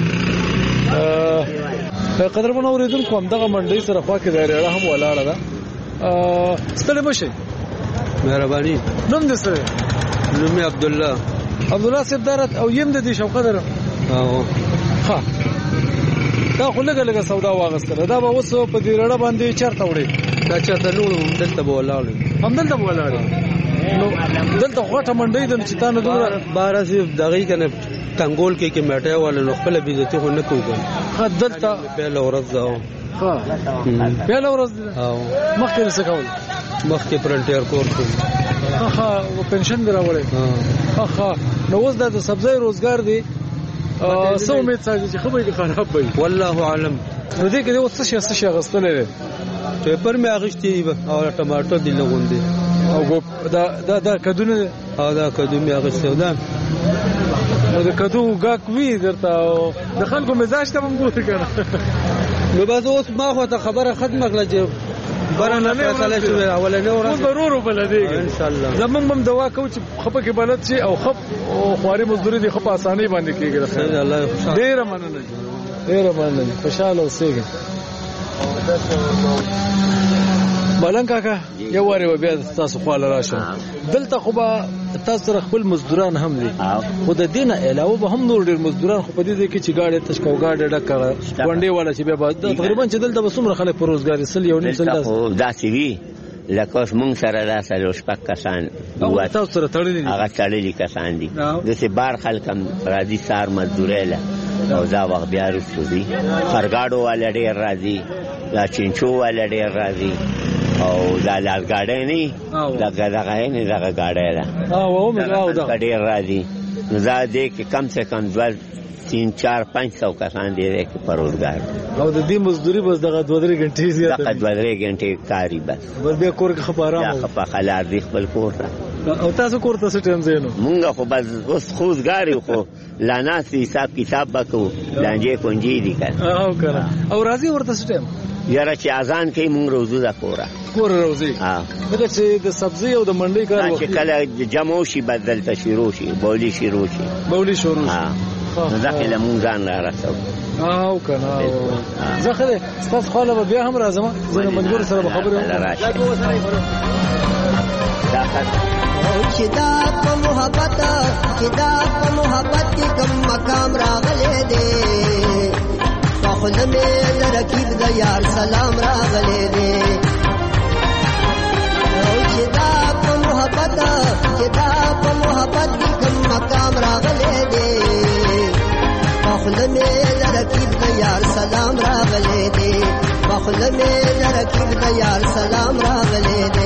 ا قدرمن اوریدونکو هم دغه منډي سره خوا کې دایره هم ولاړه ده ا ستله مشه
مهرباني
نوم دې سره
نوم عبد الله
عبد الله صاحب دارت او يم د دې شوقه در
اه
ها دا خو لګه لګه سودا واغستله دا به اوس په دې رړه باندې چرته وړي
دا چرته نور دلته بولاړ
هم دلته بولاړ نو دلته غټه منډي د چې تاسو دومره
بارا سي دغې کنه تنګول کې کې میټه ولا نو خپل بیزتی خو نه کوو
خا دلته
په لورز ځاو
ها په لورز
او
مخکې څه کول
مخکې فرنټیر کور کوم
ها ها او پنشن دراوړې ها ها نو اوس د سبزی روزګار دی سو امید ساتي چې خبرې خراب وي
والله اعلم
نو دې کې اوس څه څه غستلې
پیپر می اغشتي او ټماټر دی لغوندې
او دا دا دا کدونه
او دا کدو می اغشتي دا
نو د کدو غاک وی درته د خلکو مزاج ته هم ګوري کنه
نو بس اوس ما خو ته خبره ختمه کړه چې برنه فیصله شوه اولنې ورځ
ضرور بلدیږي
ان شاء الله
زمونږ هم دوا کو چې خپه کې بلد شي او خپ او خواري مزدوري دي خپ اساني باندې کېږي
خیر الله خوشاله
ډیر مننه ډیر مننه خوشاله اوسېږي ملنګ کاکا یو واره بیا تاسو خپل راشه دلته خو به تاسو خپل مزدوران هم دي خو د دینه علاوه به هم نور ډیر مزدوران خو په دې کې چې گاډي تشکاو گاډي ډکه ونډي والا چې به تقریبا چې دلته به څومره خلک په روزګاری سل یو نیم سل
داسې وی لکه مونږ سره دا سره شپږ کسان
تاسو سره تړلي
هغه تړلي کسان دي دسه بار خلک هم راځي سار مزدوري له او دا وخت بیا رسو دي فرګاډو والا ډیر راځي دا چینچو والا ډیر راځي او دا لال گاډي نه دا غاډه نه دا غاډه ده
او او مې او دا
ډیر راځي نو دا دې کې کم سے کم دوه تین چار پنځ سو کسان دي په روزګار.
او د دې مزدوري بس دغه دوه درې غنټې زیاته
دغه دوه درې غنټې کاری بس
بس بیا کور کې خبره
یا په خلار دی خپل کور ته.
او تاسو کور ته څه ټیم زینو؟
مونږ خو بس اوس خوځګاری خو لاناسي حساب کتاب وکړو لانجې کونجي دي کنه.
او کنه او راځي ورته څه ټیم
یاره چې اذان کوي مونږ روزو دا کورا
کور روزي.
ها
دغه چې د سبزی او د منډي کار
چې کله جمع شي بدل تشیرو شي بولی شروع شي
بولی شروع
ها ځکه له مونږ ځان را رسو.
او کنه زخه ستاسو خاله بیا هم راځم زه منګور سره خبرې
راشه
چې دا په محبت چې دا په محبت کې کوم مقام راغلی دی په خوله مې د رقیب د یار سلام راغلی دی. چې دا په محبت چې دا په محبت کې کوم مقام راغلی دی په خوله مې د رقیب د یار سلام راغلی دی په خوله مې د رقیب د یار سلام راغلی دی.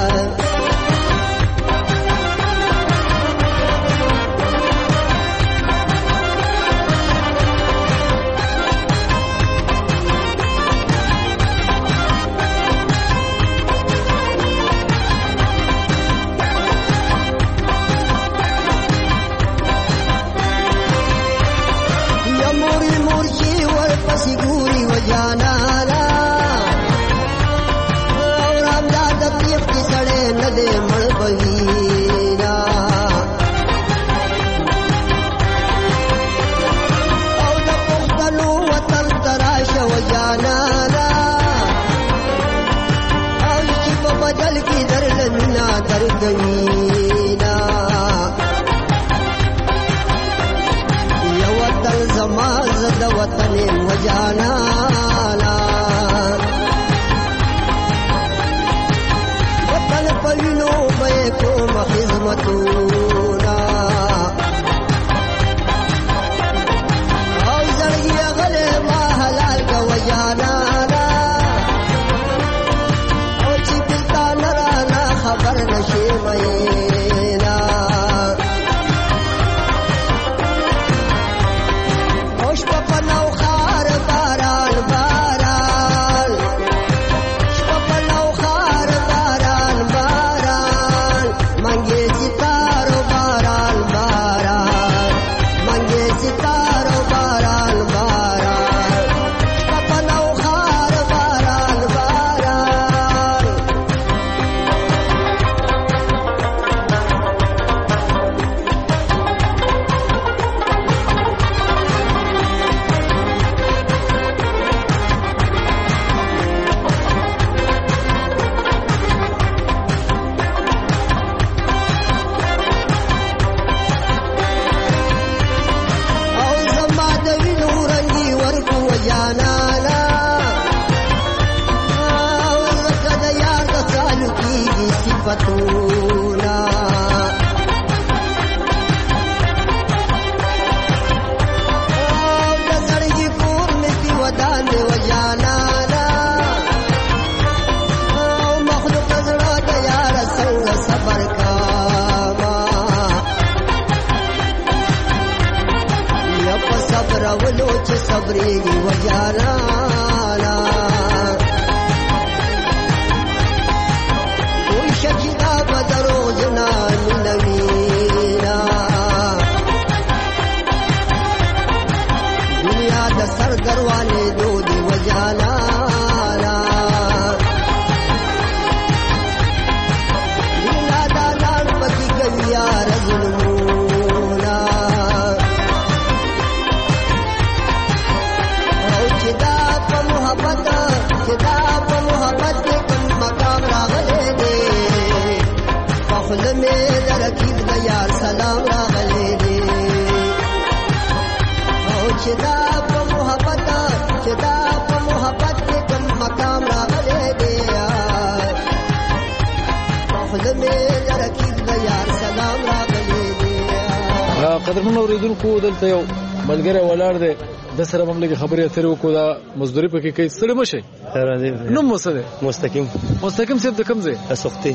قدرمن اوریدونکو دلته یو ملګری ولاړ دی د سره هم لږ خبرې اترې وکړو دا مزدوري پکې کوي ستړي مشه
راځي
نو مسله
مستقیم
مستقیم صاحب د کوم ځای
سختي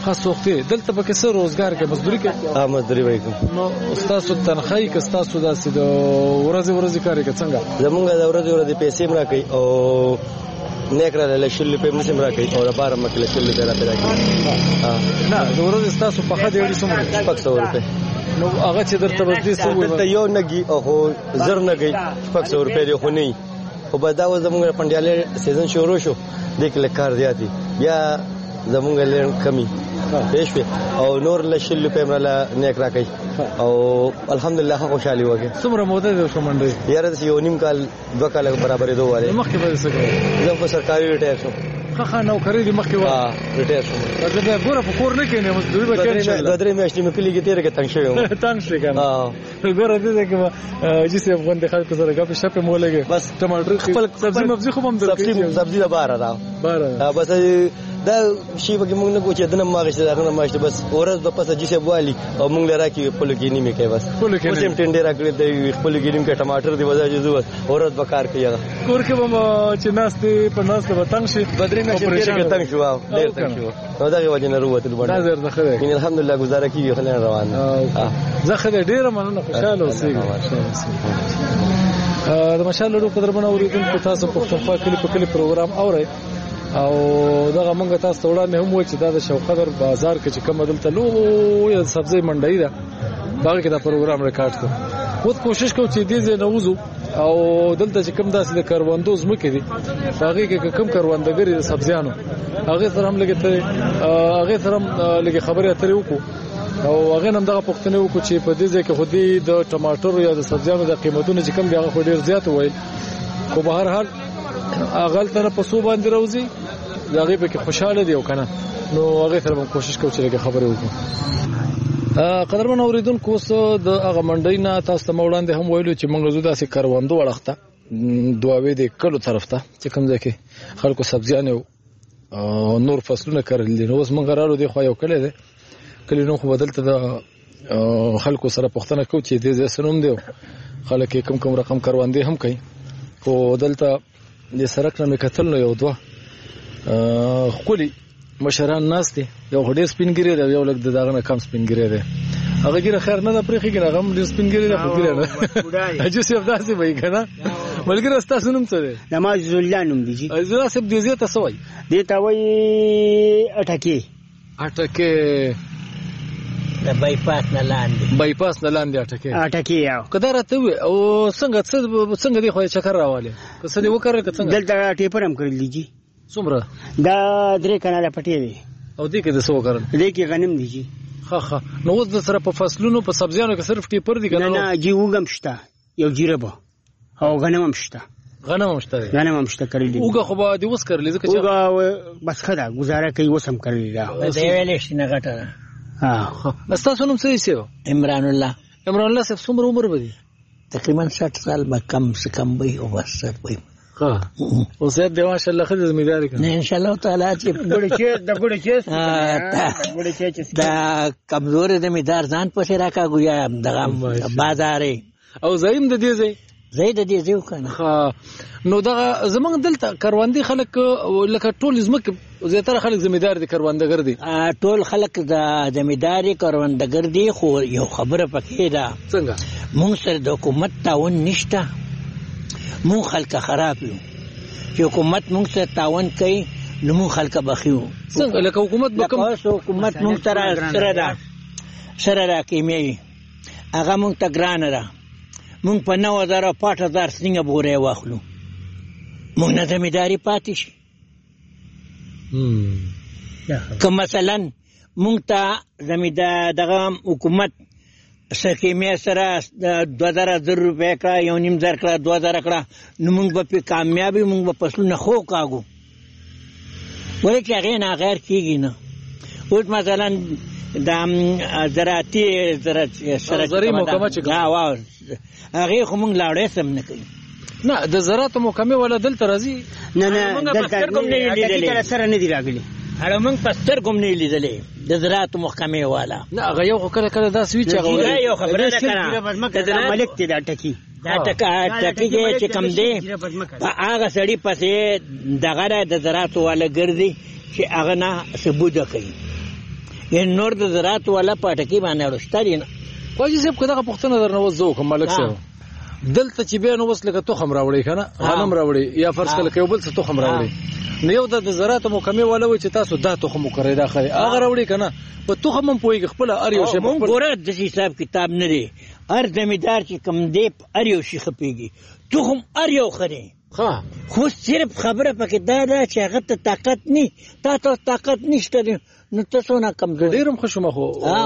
خاص وختي دلته پکې څه روزګار کې مزدوري کې
ها مزدوري وای کوم
نو تاسو تنخواهي کې تاسو داسې د ورځې ورځې کار کې څنګه
زمونږ د ورځې ورځې پیسې مرا کوي او نیکرا له شل په مسیم را کوي او بار مکه شل په را پیدا کوي ها
نه د ورځې تاسو په خدای وړي سمره
شپږ سوه روپۍ
نو هغه چې درته بس دې سوې
ته یو نګي او زر نګي شپږ سوه روپۍ دی خو نه خو به دا زمونږ پنډیاله سیزن شروع شو د کله کار زیاتی یا زمونږ لین کمی پېښ او نور له شل په مرلا نیک را کوي او الحمدلله خوشالي وګه
څومره موده ده شومنډي
یاره د یو نیم کال دوه کال برابرې دوه واره
مخکې به څه کوي
زه په سرکاري ریټایر شوم
خا خا نوکری دې مخکې واه
ریټایر شوم
دا ګوره په کور نه کېنه مزدوري به
کې دوه درې میاشتې مې کلی کې تیر کې تنگ شوم
تنگ شې کنه ها ګوره دې کې چې څه افغان د خلکو سره غاپې شپه مولګي
بس
ټماټر خپل سبزي مبزي خو هم
سبزي سبزي د بار را بار بس دا شی به موږ نه کوچې دنه ماغشته دا نه ماغشته بس اورز د پسه جسه بوالي او موږ لرا کې خپل کې نیمه کوي بس کوم ټنډه را کړی دی خپل کې نیمه ټماټر دی وځي زو اورز بکار کوي
کور کې به چې ناشته په ناشته به تنگ شي
بدرې نه شي کې تنگ شو ډیر تنگ شو نو دا وجه نه وروته لبا
نظر ده خدای
ان الحمدلله گزاره کیږي خلک روان
زه خدای ډیر مننه خوشاله اوسئ د مشال لرو قدرمن اوریدونکو تاسو پښتونخوا کلی په کلی پروګرام اورئ او دغه مونږ تاسو وړاندې هم وایي چې دا د شوقدر بازار کې چې کوم دلته لوی سبزی منډي ده باغ کې دا پروګرام ریکارډ کړ خود کوشش کوو چې دې ځای نه وځو او دلته چې کوم داسې د کاروندو زمکې دي باغ کې کوم کاروندګری د سبزیانو هغه سره هم لګي ته هغه سره هم لګي خبرې اترې وکړو او هغه هم دغه پښتنه وکړو چې په دې ځای کې خودي د ټماټر یا د سبزیانو د قیمتونو چې کوم دی هغه ډیر زیات وایي خو به هر حال اغل تر په سو باندې راوځي هغه به کې خوشاله دی او کنه نو هغه سره به کوشش کوو چې خبرې وکړو قدرمن اوریدونکو اوس د هغه منډۍ نه تاسو ته وړاندې هم ویلو چې موږ زو داسې کاروندو وړخته دواوی د کلو طرف ته چې کوم ځای کې خلکو سبزیان او نور فصلونه کړل دي نو اوس موږ راړو دی خو یو کله دی کله نو خو بدلته د خلکو سره پښتنه کوو چې دې سنوم دی خلک کم کم رقم کاروندې هم کوي خو دلته د سرک نه کتل نو یو دوه خولي مشران ناس دي یو هډې سپینګری دی یو لګ د داغه کم سپینګری دی هغه ګیره خیر نه د پرېخي ګره غم د سپینګری نه خو ګیره نه اجو سیف داسې وای کنه ملګری تاسو نوم څه دی
نماز زلانم دي
جی زرا سب دې زه تاسو وای
دې تا وای اٹکه
اٹکه
د بایپاس نه لاندې
بایپاس نه لاندې اٹکه
اٹکه یو
کدا راته او څنګه څنګه دی خو چکر راواله کس دې وکړل څنګه
دلته ټیپر هم کړل دي
څومره
دا درې کناله پټې دي
او دې کې د څو کړل
دې کې غنم دي جی
ها ها نو د سره په فصلونو په سبزیانو کې صرف ټیپر دي کنه
نه جی وګم شته یو جیربه او غنم هم شته
غنم هم شته
غنم هم شته کړل دي
وګه خو به دې وس کړل ځکه چې
وګه بس خدا گزاره کوي وسم کړل دا
دې ویلې شنه غټه
ها
تاسو نوم څه یې
عمران الله
عمران الله صاحب څومره عمر به دي
تقریبا شصت سال به کم څه کم وي او بس وي
ها او زه د ماشاءالله خدای زمیداری کوم
نه ان شاء الله تعالی چې
ګړې چې د ګړې چې
ګړې چې دا کمزور زمیدار ځان پسې راکا ګویا دغه بازارې
او زایم د دې ځای
زید دې زیو کنه
ها نو دغه زمونږ دلته کاروندې خلک لکه ټول زمکه زیاتره خلک زمیدار دي کاروندګر دي
ټول خلک د زمیداری کاروندګر دي خو یو خبره پکې ده
څنګه
مونږ سره د حکومت تعاون نشته مونږ خلک خراب یو چې حکومت مونږ سره تعاون کوي نو مونږ خلک بخیو
څنګه لکه حکومت به کوم
حکومت مونږ سره سره ده سره را کیمي هغه مونږ ته ګران را مونږ په نو هزار او پاټ هزار څنګه بورې واخلو مونږ نه زمیداری پاتې شي که مثلا مونږ ته زمیدار دغه حکومت سکیمه سره دوه زره زر روپۍ کړه یو نیم زر کړه دوه زره کړه نو مونږ به پې کامیابي مونږ به فصلونه خو کاږو ولې چې هغې نه غیر کېږي نه اوس مثلا د زراعتي
زرعي محکمه چې
هغې خو مونږ لاړې سم نه کوي
نه د زراعت محکمې والا دلته راځي
نه نه دلته سره نه دي راغلي
هغه مونږ په سترګو هم نه لیدلې د زراعت محکمې والا
نه هغه یو خو کله کله داسې وي چې
هغه یو خبره ده کنه
ملک دی دا ټکي
دا ټکي چې کم دی په هغه سړي پسې دغه د زراعت والا ګرځي چې هغه نه ثبوت کوي یعنی نور د زراعت والا پټکی باندې ورشتاري نه
واجی صاحب کله پښتنه درنه وځو کوم ملک صاحب دلته چې بیا نو وس لکه تخم راوړي کنه غنم راوړي یا فرض کله کې بل څه تخم راوړي نو یو د زراعت محکمه والا و چې تاسو دا تخم وکړئ دا خره هغه راوړي کنه په تخم هم پوي خپل ار یو شی
مونږ ګوره د حساب کتاب نه دی هر زمیدار چې کم دی ار یو شي خپيږي تخم ار یو خره
ها
خو صرف خبره پکې دا ده چې هغه ته طاقت نه تا ته طاقت نشته نو تاسو نه کمزور
ډیرم خوشم خو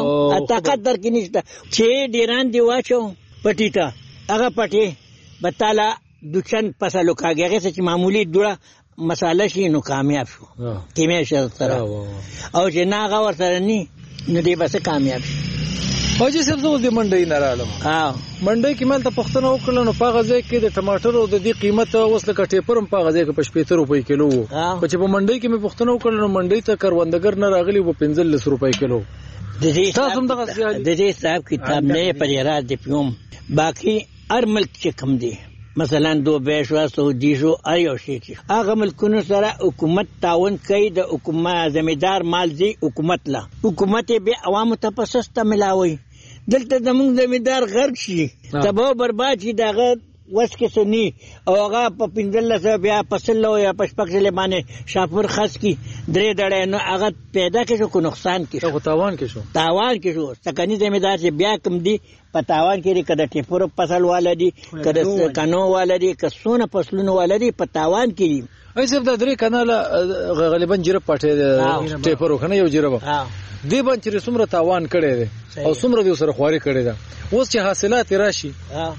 طاقت درکې نشته چې ډیران دی واچو پټی ته هغه پټی بتاله دوچن پسلو کاږي چې معمولی دوړه مساله شي نو کامیاب شو کیمیا شر سره او چې نه هغه ورسره نه نو دی بس کامیاب شي
حاجی صاحب زه د منډي نه رالم
ها
منډي کې مال ته پښتنه وکړل نو په غزه کې د ټماټر او د دې قیمت اوس لکه ټیپرم په غزه کې په شپږ روپۍ کیلو وو چې په منډي کې مې پښتنه وکړل نو منډي ته کروندګر نه راغلی په پنځلس روپۍ کیلو
د دې تاسو دغه د دې حساب کتاب نه پریرا د پیوم باقی هر ملک چې کم دی مثلا دو بیشوا سعودی شو ایو شي هغه ملکونو سره حکومت تعاون کوي د حکومت زمیدار مال دی حکومت لا حکومت به عوام ته پسسته ملاوي دلته زمونږ زمیدار غرق شي تباہ برباد شي دغه وس کې سني او هغه په پنځل سره بیا پسلو یا پشپک له باندې شاپور خاص کی درې ډړې نو هغه پیدا کې شو نقصان کې
شو تاوان کې شو
تاوان کې شو سکني زمیدار چې بیا کم دی په تاوان کې کده ټیپور فصل والدي کده کانو والدي کسونه فصلونه والدي په تاوان کې
ای صاحب د درې کانال غالبا جره پټه ټیپور کنه یو جره دی باندې څومره تاوان کړي دي او څومره د سره خواري کړي ده اوس چې حاصلات راشي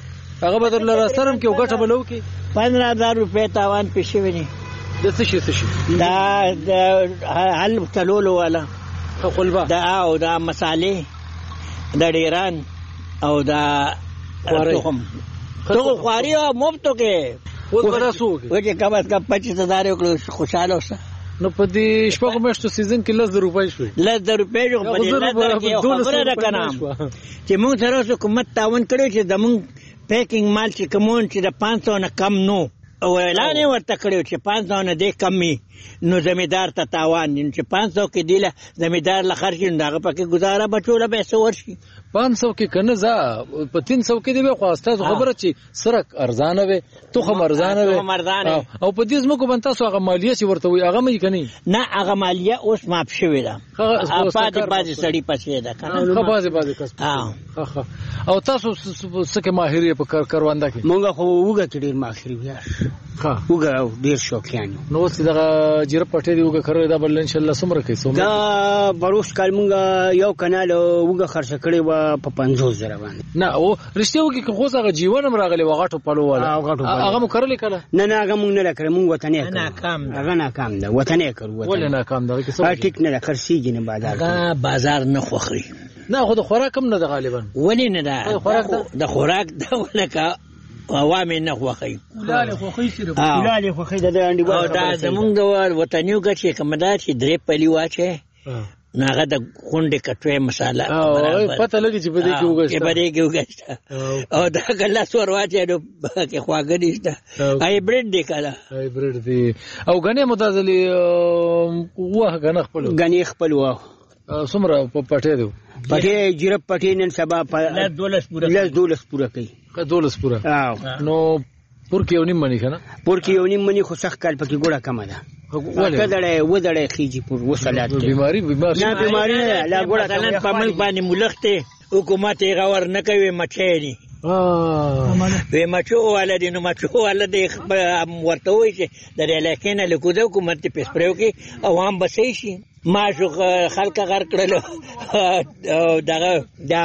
هغه بدل لاره سرم کې وګټه بلو کې
پندرہ ہزار روپے تاوان پېښې ونی
د څه شي څه شي
دا د حل تلولو والا
خپلبا
دا او دا مصالح د ډیران او دا تخم تو خواري او مفتو کې
اوس بڑا سو کې
وجه کم از کم پچیس ہزار وکړو خوشاله اوسه
نو په دې شپږ میاشتو سیزن کې لس روپۍ شوې
لس روپۍ جو په دې لس خبره را کنه چې موږ سره حکومت تعاون کړی چې زموږ پیکینګ مال چې کومون چې د پانچ سو نه کم نو او اعلان ورته کړو چې پانچ سو نه دې کمی نو زمیدار ته تاوان دي چې پانچ سو کې دیله زمیدار له خرج نه هغه پکې گزاره بچوله به څو ورشي
پانچ سو کې کنه ځا په تین سو کې دی خو استاد خبره چې سرک ارزانه وي تو خو ارزانه وي او په دې زمکو باندې تاسو هغه مالیه چې ورته وي هغه مې کني
نه هغه مالیه اوس معاف شوې ده په دې باندې سړی پسې ده کنه
خو بازي بازي کس ها او تاسو څه کې ماهر په کار کارونده کې
مونږ خو وګه کې ډیر ماهر یو
ها
وګه ډیر شوقیان
نو اوس دغه جره پټې دی وګه کړو دا بل ان شاء الله سمره کوي سمره
دا بروس کال مونږ یو کانال وګه خرڅ کړی و په پنځوس زره باندې
نه او رښتیا وګه کې خو څنګه جیونم راغلی وغټو پلو والا هغه مو کړل کله
نه نه هغه مونږ نه کړی مونږ وطني
کړو نه کام
هغه نه کام ده وطني کړو
ولې نه کام ده
ها ټیک نه خرڅیږي نه بازار
هغه بازار نه خوخري
نه خو د خوراک هم نه ده غالبا
ولې نه ده خوراک د خوراک ده ولکه عوام نه خوخي
کولال خوخي سره کولال خوخي د انډي
او دا زمونږ د وطنیو کې کوم دا چې درې پلی واچي ناغه د غونډې کټوي مساله
او پته لګي چې بده کې وګښته
بده کې وګښته او دا ګلاس ور واچي نو کې خواګه نشته هایبرید دی کله
هایبرید دی او غنه متازلی واه غنه خپل
غنی خپل واه
سمره په پټې دی
پټې جره پټې نن سبا
په دولس پورا
لس دولس پورا کوي
که دولس پورا نو پور کې ونیم منی کنه
پور کې ونیم منی خو سخت کال پکې ګوړه کم ده کدړې ودړې خيجي پور وسلات
بیماری بیماری
نه بیماری نه لا ګوړه
مثلا په ملک باندې ملخته حکومت یې غور نه کوي مچې دي وی مچو والدي نو مچو والدي ورته وي چې د علاقې نه لکوده حکومت په سپریو کې عوام بسې شي ما شو خلک غر کړلو دغه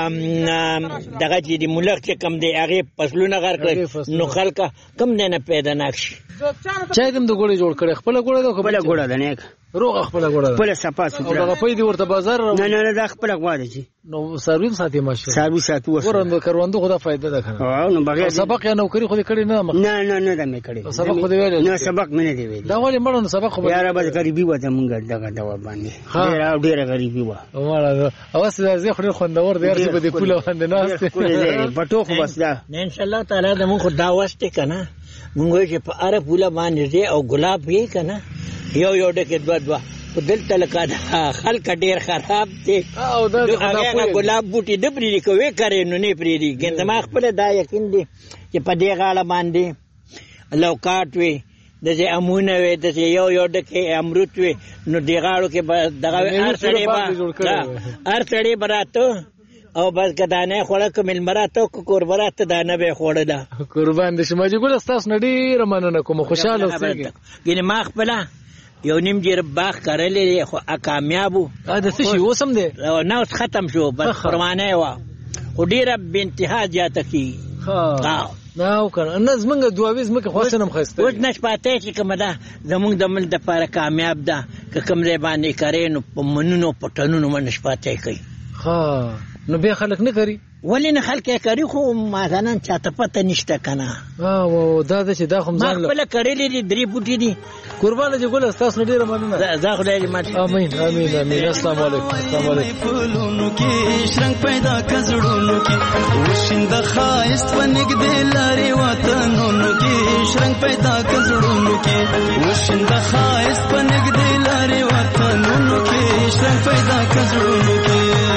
دغه چې د ملک چې کم دی هغه فصلونه غر کړل نو خلک کم نه پیدا نکشي
چا دې د ګوړې جوړ کړي خپل ګوړې د
خپل ګوړه ده نه
روغ خپل ګوړه
خپل صفا سوتره
او دغه پې دی ورته بازار
نه نه دا خپل غواړي چې
نو سرویس ساتي ماشه
سرویس ساتو
ورند کروندو خدا فائدہ ده کنه
او نو بغیر
سبق یا نوکری خو دې کړی نه
نه نه نه مې کړی
سبق خو دې ویل
نه سبق مې نه دی ویل
دا ولې مړ نو سبق خو
یاره به غریبي وته مونږ دغه دوا باندې ډیر ډیر غریبي و
واره اوس زه خو خوندور دی چې به دې کوله باندې ناست
پټو خو بس دا
ان شاء الله تعالی د مونږ دا واسطه کنه مونږ چې په اره پوله باندې او ګلاب یې کنه یو یو ډکه دوا دوا دلته لکه خلک ډیر خراب دي او دا هغه ګلاب بوټي د پریری کوي کرے نو نه پریری ګن زما خپل دا یقین دي چې په دې غاړه باندې لوکاټ وي د چې امونه وي د یو یو ډکه امرت وي نو دې غاړو کې دغه هر سړی به هر سړی براته او بس کدانه خوړه کومل مراته کو قربانات دانه به خوړه دا
قربان دي شمه ګل استاس نډیر مننه کوم خوشاله اوسئ
ګینه ما خپل یو نیم جیر باغ کړلې خو کامیابو
دا څه شي اوسم دي
نو ختم شو بس فرمانه وا خو ډیره به انتها جاته کی
ها نو کنه ان زمنګ دوه زمکه خوښنم خسته
اوس نش پاتې چې کومه ده زمونږ د مل د پاره کامیاب ده که کوم ځای باندې کارې نو په منونو پټنونو من نش پاتې کوي
ها نو به خلک نه کوي
ولې نه خلک کوي خو مثلا چاته پته نشته کنه
او دا د چې دا خو
ځان خپل کړلې دي درې بوټي دي
قربانه دې ګل استاس نه ډیره مننه
زه خدای دې مات
امين امين امين السلام علیکم السلام علیکم
پلونو کې شرنګ پیدا کزړونو کې وشند خایست ونګ دې لاري وطنونو کې شرنګ پیدا کزړونو کې وشند خایست ونګ دې لاري وطنونو کې شرنګ پیدا کزړونو کې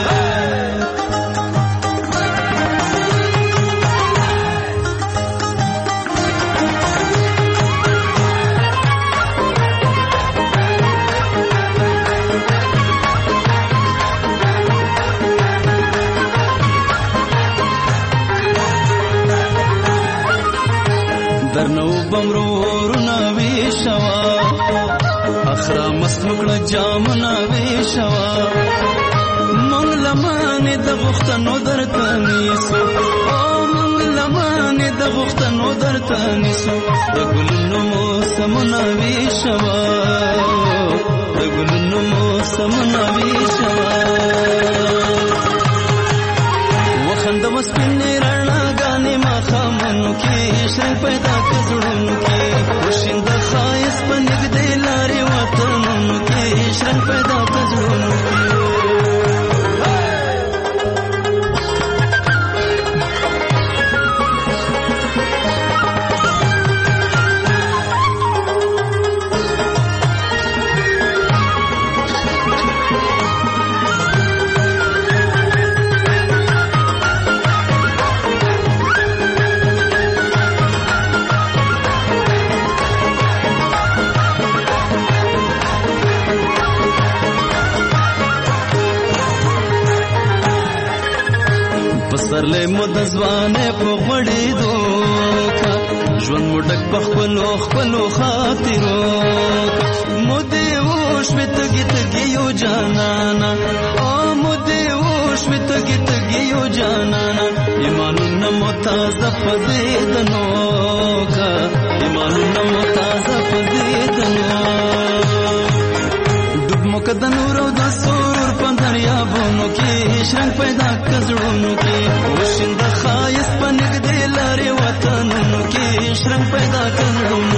درنو بمرورنا ویشوا اخرا مسمکړه جامنا ویشوا مونږ لمانه د غختنو درته نیسو او مونږ لمانه د غختنو درته نیسو د ګلونو موسمنا ویشوا د ګلونو موسمنا ویشوا وخند مسپنه رڼا غانې ما خامنو کې شرنګ پیدا کزړونو کې وشند خایس پنګ دې لاري وطنونو کې شرنګ پیدا کزړونو کې پسرلې مو د ځوانې په غړې دوکا ژوند مو ډک په خپلو خپلو خاطرو مو دې اوښ مې تګي تګي یو جانانا او مو دې اوښ مې تګي تګي یو جانانا ایمانونه مو تازه په دې دنو کا ایمانونه مو تازه په دې دنو ډوب مو کده نور او د سرور په دریابونو کې شرنګ پیدا کزړونو کې وشند خایس پنګ دې لاري وطنونو کې شرنګ پیدا کزړونو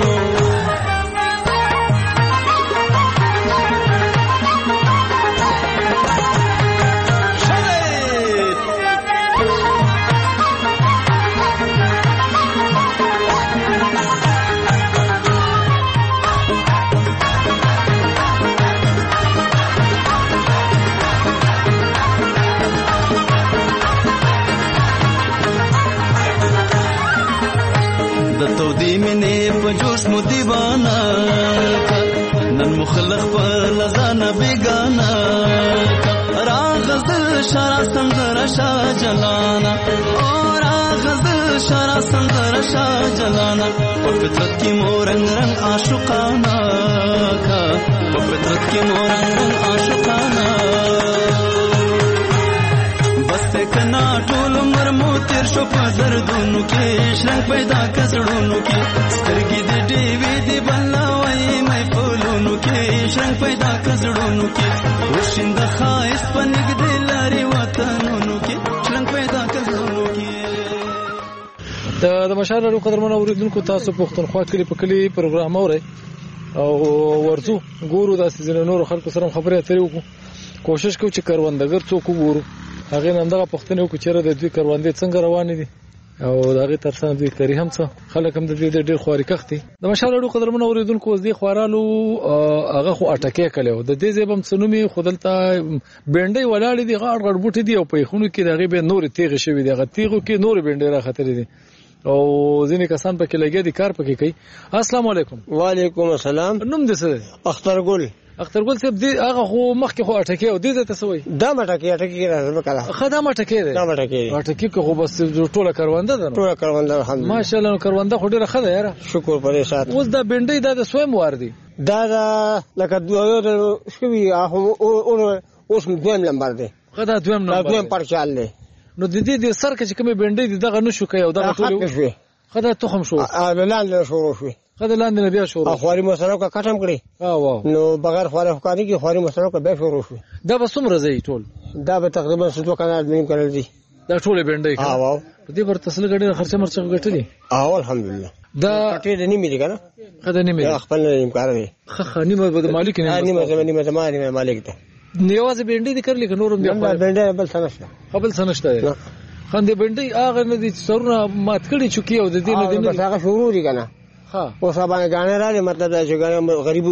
تودی منی په جوش مو دیوانا نن مخلخ په لزانا بیگانا راغزل شرا سندر شا جلانا او راغزل شرا سندر شا جلانا په فطرت کې مو رنگ رنگ عاشقانا کا په فطرت کې مو رنگ رنگ عاشقانا بس کنا ټول عمر مو تیر شو په دردونو کې شرنګ پیدا کزړونو کې سترګې دې ډېوې دې بلوي مې پلونو کې شرنګ پیدا کزړونو کې وشند خایس پنګ دې لاري وطنونو کې شرنګ پیدا کزړونو کې
د مشال ورو قدرمن اوریدونکو تاسو پښتونخوا کلی په کلی پروګرام اوري او ورزو ګورو د سيزن نور خلکو سره خبرې اترې وکړو کوشش کوو چې کاروندګر څوک وګورو هغه نن دغه پښتنه وکړي چې د دوی کاروندې څنګه روان دي او دغه ترڅنګ د کری هم څه خلک هم د دې ډېر خواري کختي د مشالړو قدرمن اوریدونکو اوس دی خوارالو هغه خو اټکې کړو د دې زبم څنومي خودلته بنډي ولاړې دي غاړ غړ بوټي دي او په خونو کې دغه به نور تیغ شوی دی غ تیغو کې نور بنډي را خطر دي او ځینې کسان پکې لګي دي کار پکې کوي. السلام علیکم.
وعلیکم السلام.
نوم دې څه؟
اختر ګل.
اختر ګل صاحب دې هغه خو مخکې خو اټکې او دې ته څه وایي؟
دا مټکې اټکې راځم کړه.
خدامه اټکې ده.
دا مټکې.
اټکې خو بس ټوله کاروانده ده.
ټوله کاروانده الحمدلله.
ماشاءالله کاروانده خو ډیره خده یاره.
شکر پرې سات.
اوس دا بنډي دا د سویم وار دي.
دا دا لکه دوه د شوی هغه او اوس دویم نمبر دی.
خدا دویم نمبر.
دویم پرچال دی.
نو د دې د سر کې کومې بنډي دي دغه نشو کوي او دغه ټول خدا تخم شو.
ا لاندې شروع شو.
خدا لاندې نه بیا شروع.
خواري مسلو کا ختم کړی.
اه واه.
نو بغیر خواري حکاري کې خواري مسلو کا بیا شروع شو.
دا به څومره ځای ټول؟
دا به تقریبا څو کال نیم کړل دي.
دا ټول بنډي.
اه واه.
په دې ورته څل غړي خرچه مرچه غټلي.
اه الحمدلله.
دا
ټی د نیمه دي کنه.
خدا نیمه.
خپل نیم کار دی.
خخ نیمه به مالک نه.
نیمه زمانه نیمه زمانه مالک ته.
نیواز بنډي دي کړل که نورم دي.
بنډي بل سنشته.
قبل سنشته. خندې بنډي هغه نه دي سرونه مات کړي چوکي او د دې نه دي
نه هغه شروع دي کنه.
ها
اوس باندې غاڼه راځي مطلب دا چې غریب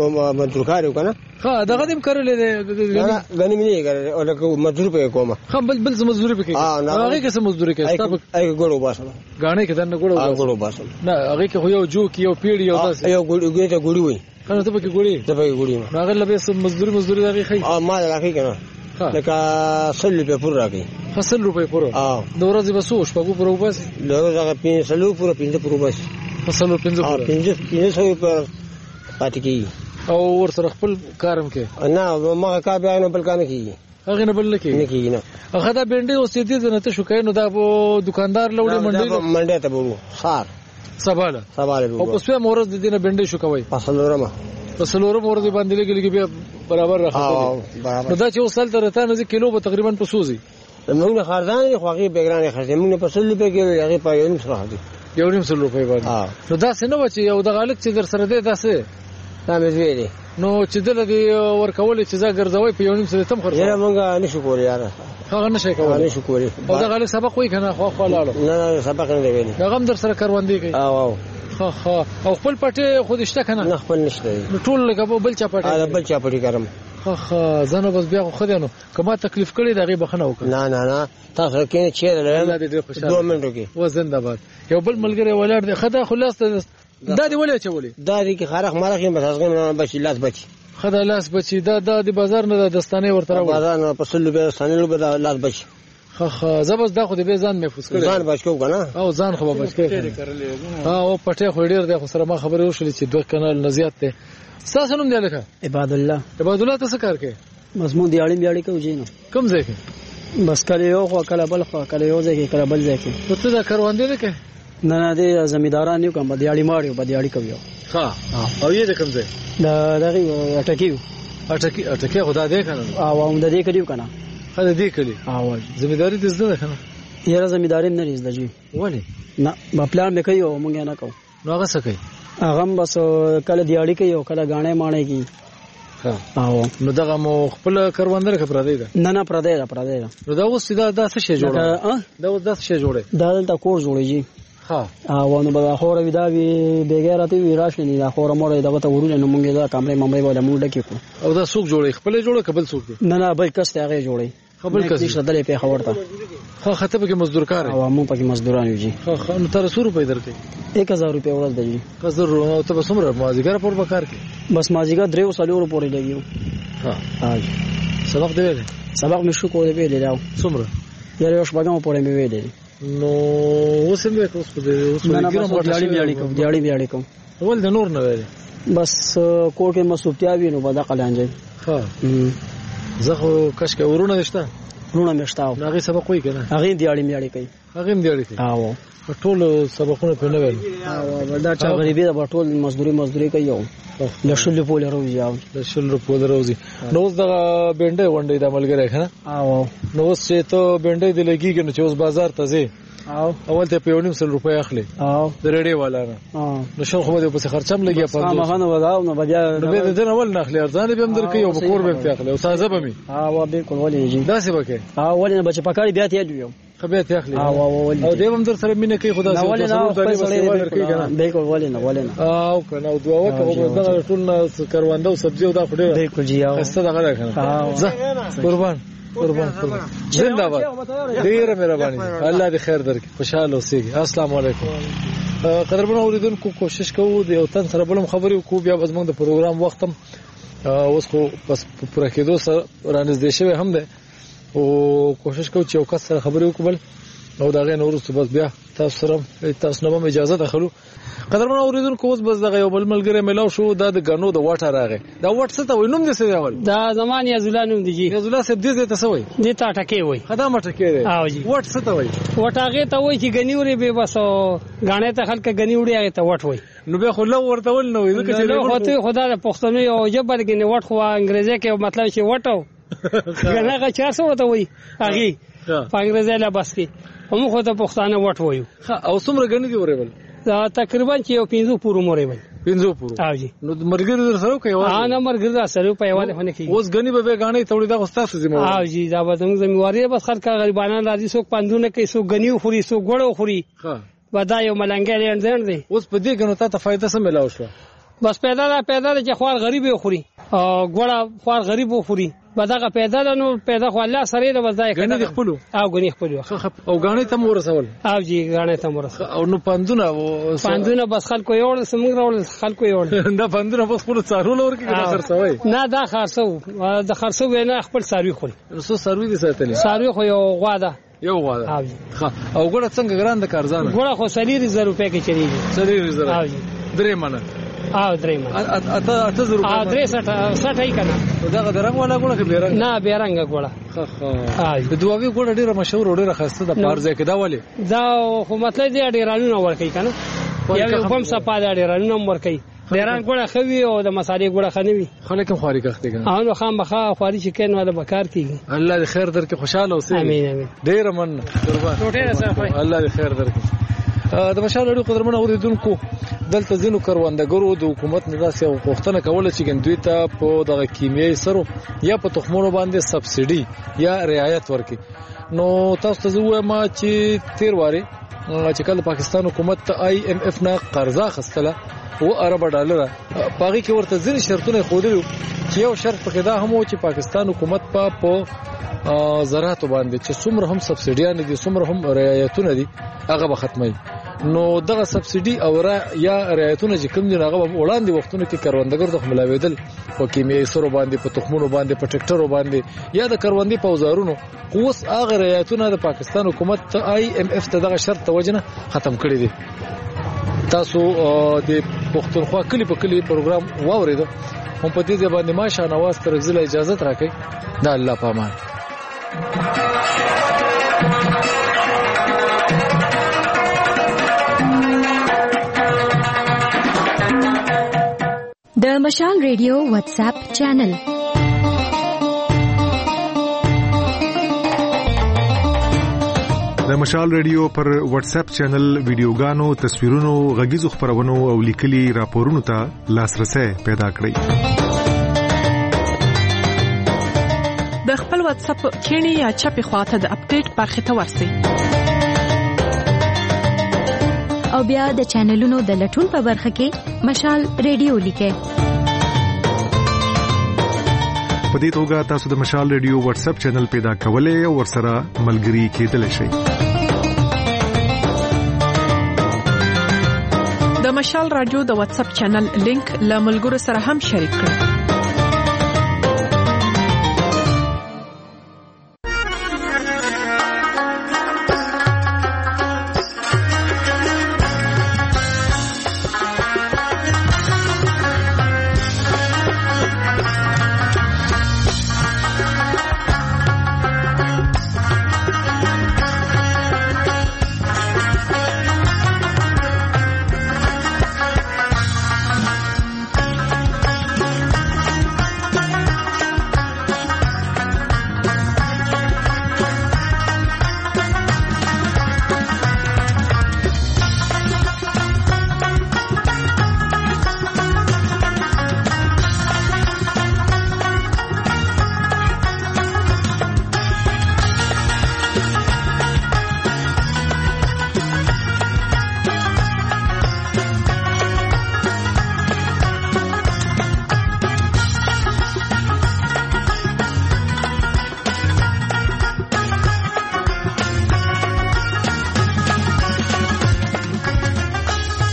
مزدور یو کنه.
ها دا غدیم کړل دي
نه غنی مې کړل او لکه مزدور په کومه.
خو بل بل مزدوري پکې. هغه کې څه مزدوري کوي؟ تاسو
اګه ګړو باسه.
غاڼه کې دنه ګړو
باسه. ګړو باسه.
نه هغه کې خو یو جو کې یو پیړ یو داس.
یو ګړو ته ګړو وي.
کنه ته پکې ګړي.
ته پکې ګړي.
هغه لبه مزدوري مزدوري دغه خي.
ا ما راخي کنه. لکه سل روپے پور راکې.
سل روپے پور.
اه
د ورځې بسو شپږو پر وبس.
د ورځې په سلو پور پینځه پر وبس.
سلو پینځه پر.
پینځه پینځه سو پر پاتې کی.
او ور سره خپل کارم کې.
نه ما کار بیا نه بل کار نه کیږي.
هغه نه بل نه کیږي.
نه کیږي نه.
هغه دا بنډي اوس دې نه ته شو کین نو دا دکاندار لوړې منډي.
منډي ته وو. خار.
سباله.
سباله.
او په سوه مورز دې نه بنډي شو کوي.
اصلورما.
اصلورما مورز باندې لګي بیا برابر راخته. نو دا چې وصل تر ته نه کیلو به تقریبا په سوزي.
موږ خاردان خو هغه بیگرانه خرڅ موږ په سل روپے کې هغه په یو نیم سره دي.
یو نیم سل روپے باندې. نو دا څه نه و چې یو د غالک چې در سره دی دا څه
دا مې ویلي.
نو چې دل دې ورکول چې ځا ګرځوي په یو نیم سره تم خرڅ.
یاره موږ نشو کولای یاره.
هغه نشي کولای.
نشو کولای.
او دا غالک سبق وای کنه خو خو لاړو.
نه نه سبق نه دی ویلي.
دا غم در سره کاروندې کوي.
او
ها ها او خپل پټه خود شته کنه.
نه خپل نشته.
نو ټول لګه بل چا پټه.
ا بل چا پټی کارم.
خا خا زنه بس بیا خو دې نو کما تکلیف کړی دغه بخنه وکړه.
نه نه نه تاسو کې چې لرم دوه منټو کې
و زنده باد. یو بل ملګری ولر دی خدا خلاص دا دی ولې چولې
دا دی کې خارخ مارخ به تاسو نه بچی لاس بچی
خدا لاس بچی دا د بازار نه دستانه ورته
بازار نه پسلو به سنلو به لاس بچی.
خا خا زبس دا خو دې به ځان محفوظ کړی.
ځان بچ کو کنه.
او ځان خو بچ کړی. ها او پټه خو ډیر دی خو سره ما خبرې وشلې چې دوه کانال نزيات ته. تاسو نوم دی لکه
عباد الله.
عباد الله تاسو کار کوي؟
مضمون دی اړین بیاړي کوي نو.
کوم ځای کې؟
بس کله یو خو کله بل خو کله یو ځای کې کله بل ځای کې.
نو ته دا کاروان دی کې؟
نه نه دی زمیداران یو کوم بدیاړي ماړي بدیاړي کوي.
ها او یې د کوم ځای؟
دا دغه اټکیو.
اټکی اټکی خدا دې کنه.
او هم د دې کړیو کنه.
خدا دې کړی. او زمیداری دې زده کنه.
یاره زمیداری نه زده جی.
ولی؟
نه په پلان مې کوي او مونږ نه کوو.
نو هغه څه کوي؟
هغه بس کله دیاړي کوي او کله غاڼه مانې کوي.
ها او نو دغه مو خپل کاروندره کې پردې ده.
نه نه پردې ده پردې ده.
نو دا اوس دا د څه شی جوړه؟ دا اوس د څه شی جوړه؟
دا دلته کور جوړیږي.
ها
او نو به خور وی دا وی بیګارته وی راشنی دا خور مور دغه ته ورونه نو مونږه دا کمرې ممرې ولا مونږ ډکې کو.
او دا څوک جوړي خپل جوړه قبل څوک دی؟
نه نه بل کس ته هغه جوړي.
خپل کس
نشته دلې په خبرته.
خو خطه به مزدور کار
او مو پکې مزدوران یو جی.
خو خو نو تر څو روپے درکې؟
एक हज़ार روپے ورځ دی.
قزر او ته بسمره مازیګر پر وکړ کې.
بس مازیګر درې وسلو پورې لګیو.
ها
ها
سبق دی ویل.
سبق مې شو کوله ویل راو.
څومره؟
یاره یو شپږم پورې مې ویل.
نو اوسم به اوس په دې اوس
نه ګرام دیاړي بیاړي کوم دیاړي بیاړي کوم.
ول د نور نه ویل.
بس کوټ کې مسوبتیا وینو بدا قلانځي.
ها زه خو کښ کې ورونه نشته.
ورونه مشتاو.
هغه سبق وای کنه.
هغه دیاړي بیاړي کوي.
هغه دیاړي کوي.
او
ټول سبقونه په نه ویل.
او دا چا غریبي دا ټول مزدوري مزدوري کوي یو. لشل په لروي او
لشل په لروي. نو دا بنډه وندې د ملګری کنه.
او
نو چې ته بنډه دی لګیږي نو چې اوس بازار ته ځي.
او
اول ته په یو نیم سل روپۍ اخلي.
او
د رډي والا نه.
اه
نو شل خو به په خرچم لګي په
ما غنه ودا نو بیا
نو به د نه ول نه اخلي ارزان به هم درکې او بکور به اخلي او تازه به می.
اه و بالکل ولې جی.
دا څه وکي؟
اه ولې نه بچ پکاري بیا ته یو.
خبيت ياخلي
او ولې
او دې هم در سره مینه کوي خدا سره ضرور دی وسیله کوي کنه
بالکل ولې نه ولې نه
او کنه او دعا وکړو دا ټول کاروانده او سبزی او دا خډه
بالکل جی او
خسته دغه کنه زه قربان قربان قربان زنده باد ډیره مهرباني الله دې خیر درکړي خوشاله اوسئ السلام علیکم قدرمنو اوریدونکو کوشش کوو د یو تن سره بلم خبرې وکړو بیا زموږ د پروګرام وختم اوس خو بس پوره کېدو سره رانږدې شوی هم ده او کوشش کوو چې یو کس سره خبرې وکړو بل او دا غي نور څه بس بیا تاسو سره تاسو نه به اجازه دخلو قدرمنو اوریدونکو اوس بس دغه یو بل ملګری ملاو شو دا د غنو د واټر راغی دا واټ څه ته وای نوم دې څه دی اول
دا زمان یزلا نوم دی جی
یزلا سب دې ته څه وای
دې تا ټکه وای
خدام ټکه دی
او جی
واټ څه ته وای
واټ هغه ته وای چې غنیوري به بس غاڼه ته خلک غنیوري هغه ته واټ وای
نو به خو لو ورته ول نو ځکه چې
نو هته خدا د پښتنو یو جبر کې واټ خو انګریزي کې مطلب چې واټو غنغه چار څه وته وای هغه په انګریزي لا بس کې هم خو ته پښتانه واټ وایو
او څومره غنی دی ورېول
تقریبا چې یو پنځو پورو مورې وای
پنځو پورو
او جی
نو مرګر در سره کوي
ها نه مرګر در سره په یواله هونه کی
اوس غنی به غاڼې توړي دا استاد ذمہ
او جی دا به زموږ ذمہواری بس خلک غریبانان راځي څوک پاندونه کوي څوک غنیو خوري څوک ګړو خوري
ها
ودا یو ملنګر اندر دی
اوس په دې غنو ته فائدہ سم ملاو شو
بس پیدا دا پیدا چې خوار غریب خوري او ګړه خوار غریب خوري بداغه پیدا نو پیدا خو الله سره د وځای
غنی خپل
او غنی خپل
او غاڼې ته ورسول
او جی غاڼې ته ورسول
او نو پاندونه
پاندونه بس خلکو یو سمګ راول خلکو یو
دا پاندونه بس خپل څارول ورکې دا خرڅوي
نه دا خرڅو د خرڅو نه خپل ساروي خوري
رسو ساروي دي ساتلی
ساروي خو یو غواده
یو غواده او ګړه څنګه ګران د کارزانه
ګړه خو سلیری زر روپے کې چلیږي
سلیری زر
او جی
درې منه
او درې منه
اته اته زر روپے
ا درې سټه سټه یې کنه
دا د رنگ ولا ګړه کې بیرنګ
نه بیرنګ ګړه
خه خه د دوابي ګړه ډیره مشهور ډیره خاصه د پارځه کې دا ولې
دا خو مطلب دی ډیرانو ور کوي کنه یو کوم صفه دا ډیرانو ور کوي ډیران ګړه خوي او د مصالې ګړه خنوي
خلک خوري کخته کنه
او نو خامخا خوري چې کین ولا بکار کیږي
الله دې خیر درکې خوشاله اوسې
امين امين
ډیر من قربان
ټوټه صافه
الله دې خیر درکې د مشال اړو قدرمن اوریدونکو دلته ځینو کروندګرو د حکومت نه داسې غوښتنه کوله چې ګندوی ته په دغه کیمیاوي سرو یا په تخمونو باندې سبسيډي یا رعایت ورکړي نو تاسو ته وایم چې تیر واره چې کله پاکستان حکومت ته آی ایم اف نه قرضه خستله او ارب ډالر پاغي کې ورته ځینې شرطونه خوده چې یو شرط پکې دا هم و چې پاکستان حکومت په په زراعت باندې چې څومره هم سبسيډيان دي څومره هم رعایتونه دي هغه به ختمي نو دغه سبسيډي او را یا رعایتونه چې کوم دي هغه وړاندې وختونو کې کروندګر د ملاویدل په کیمیاوي سرو باندې په تخمونو باندې په ټریکټرو باندې یا د کروندې په اوزارونو اوس هغه رعایتونه د پاکستان حکومت ته آی ایم اف ته دغه شرط توجنه ختم کړی دي تاسو د پښتونخوا کلی په کلی پروګرام واوریدو هم په دې باندې ماشه نواز ترغزل اجازه راکړي دا الله پامان
د مشال ریډیو واتس اپ چینل
د مشال ریډیو پر واتس اپ چینل ویډیوګانو تصویرونو غږیزو خبرونو او لیکلي راپورونو ته لاسرسي پیدا کړئ
د خپل واتس اپ کینی یا چپی خواته د اپډیټ برخه ته ورسئ
او بیا د چینلونو د لټون په برخه کې مشال ریډیو لیکئ
په دې توګه تاسو د مشال ریډیو واتس اپ چینل پیدا کولای او ورسره ملګري کېدلی شئ
د مشال رادیو د واتس اپ چینل لینک له ملګرو سره هم شریک کړئ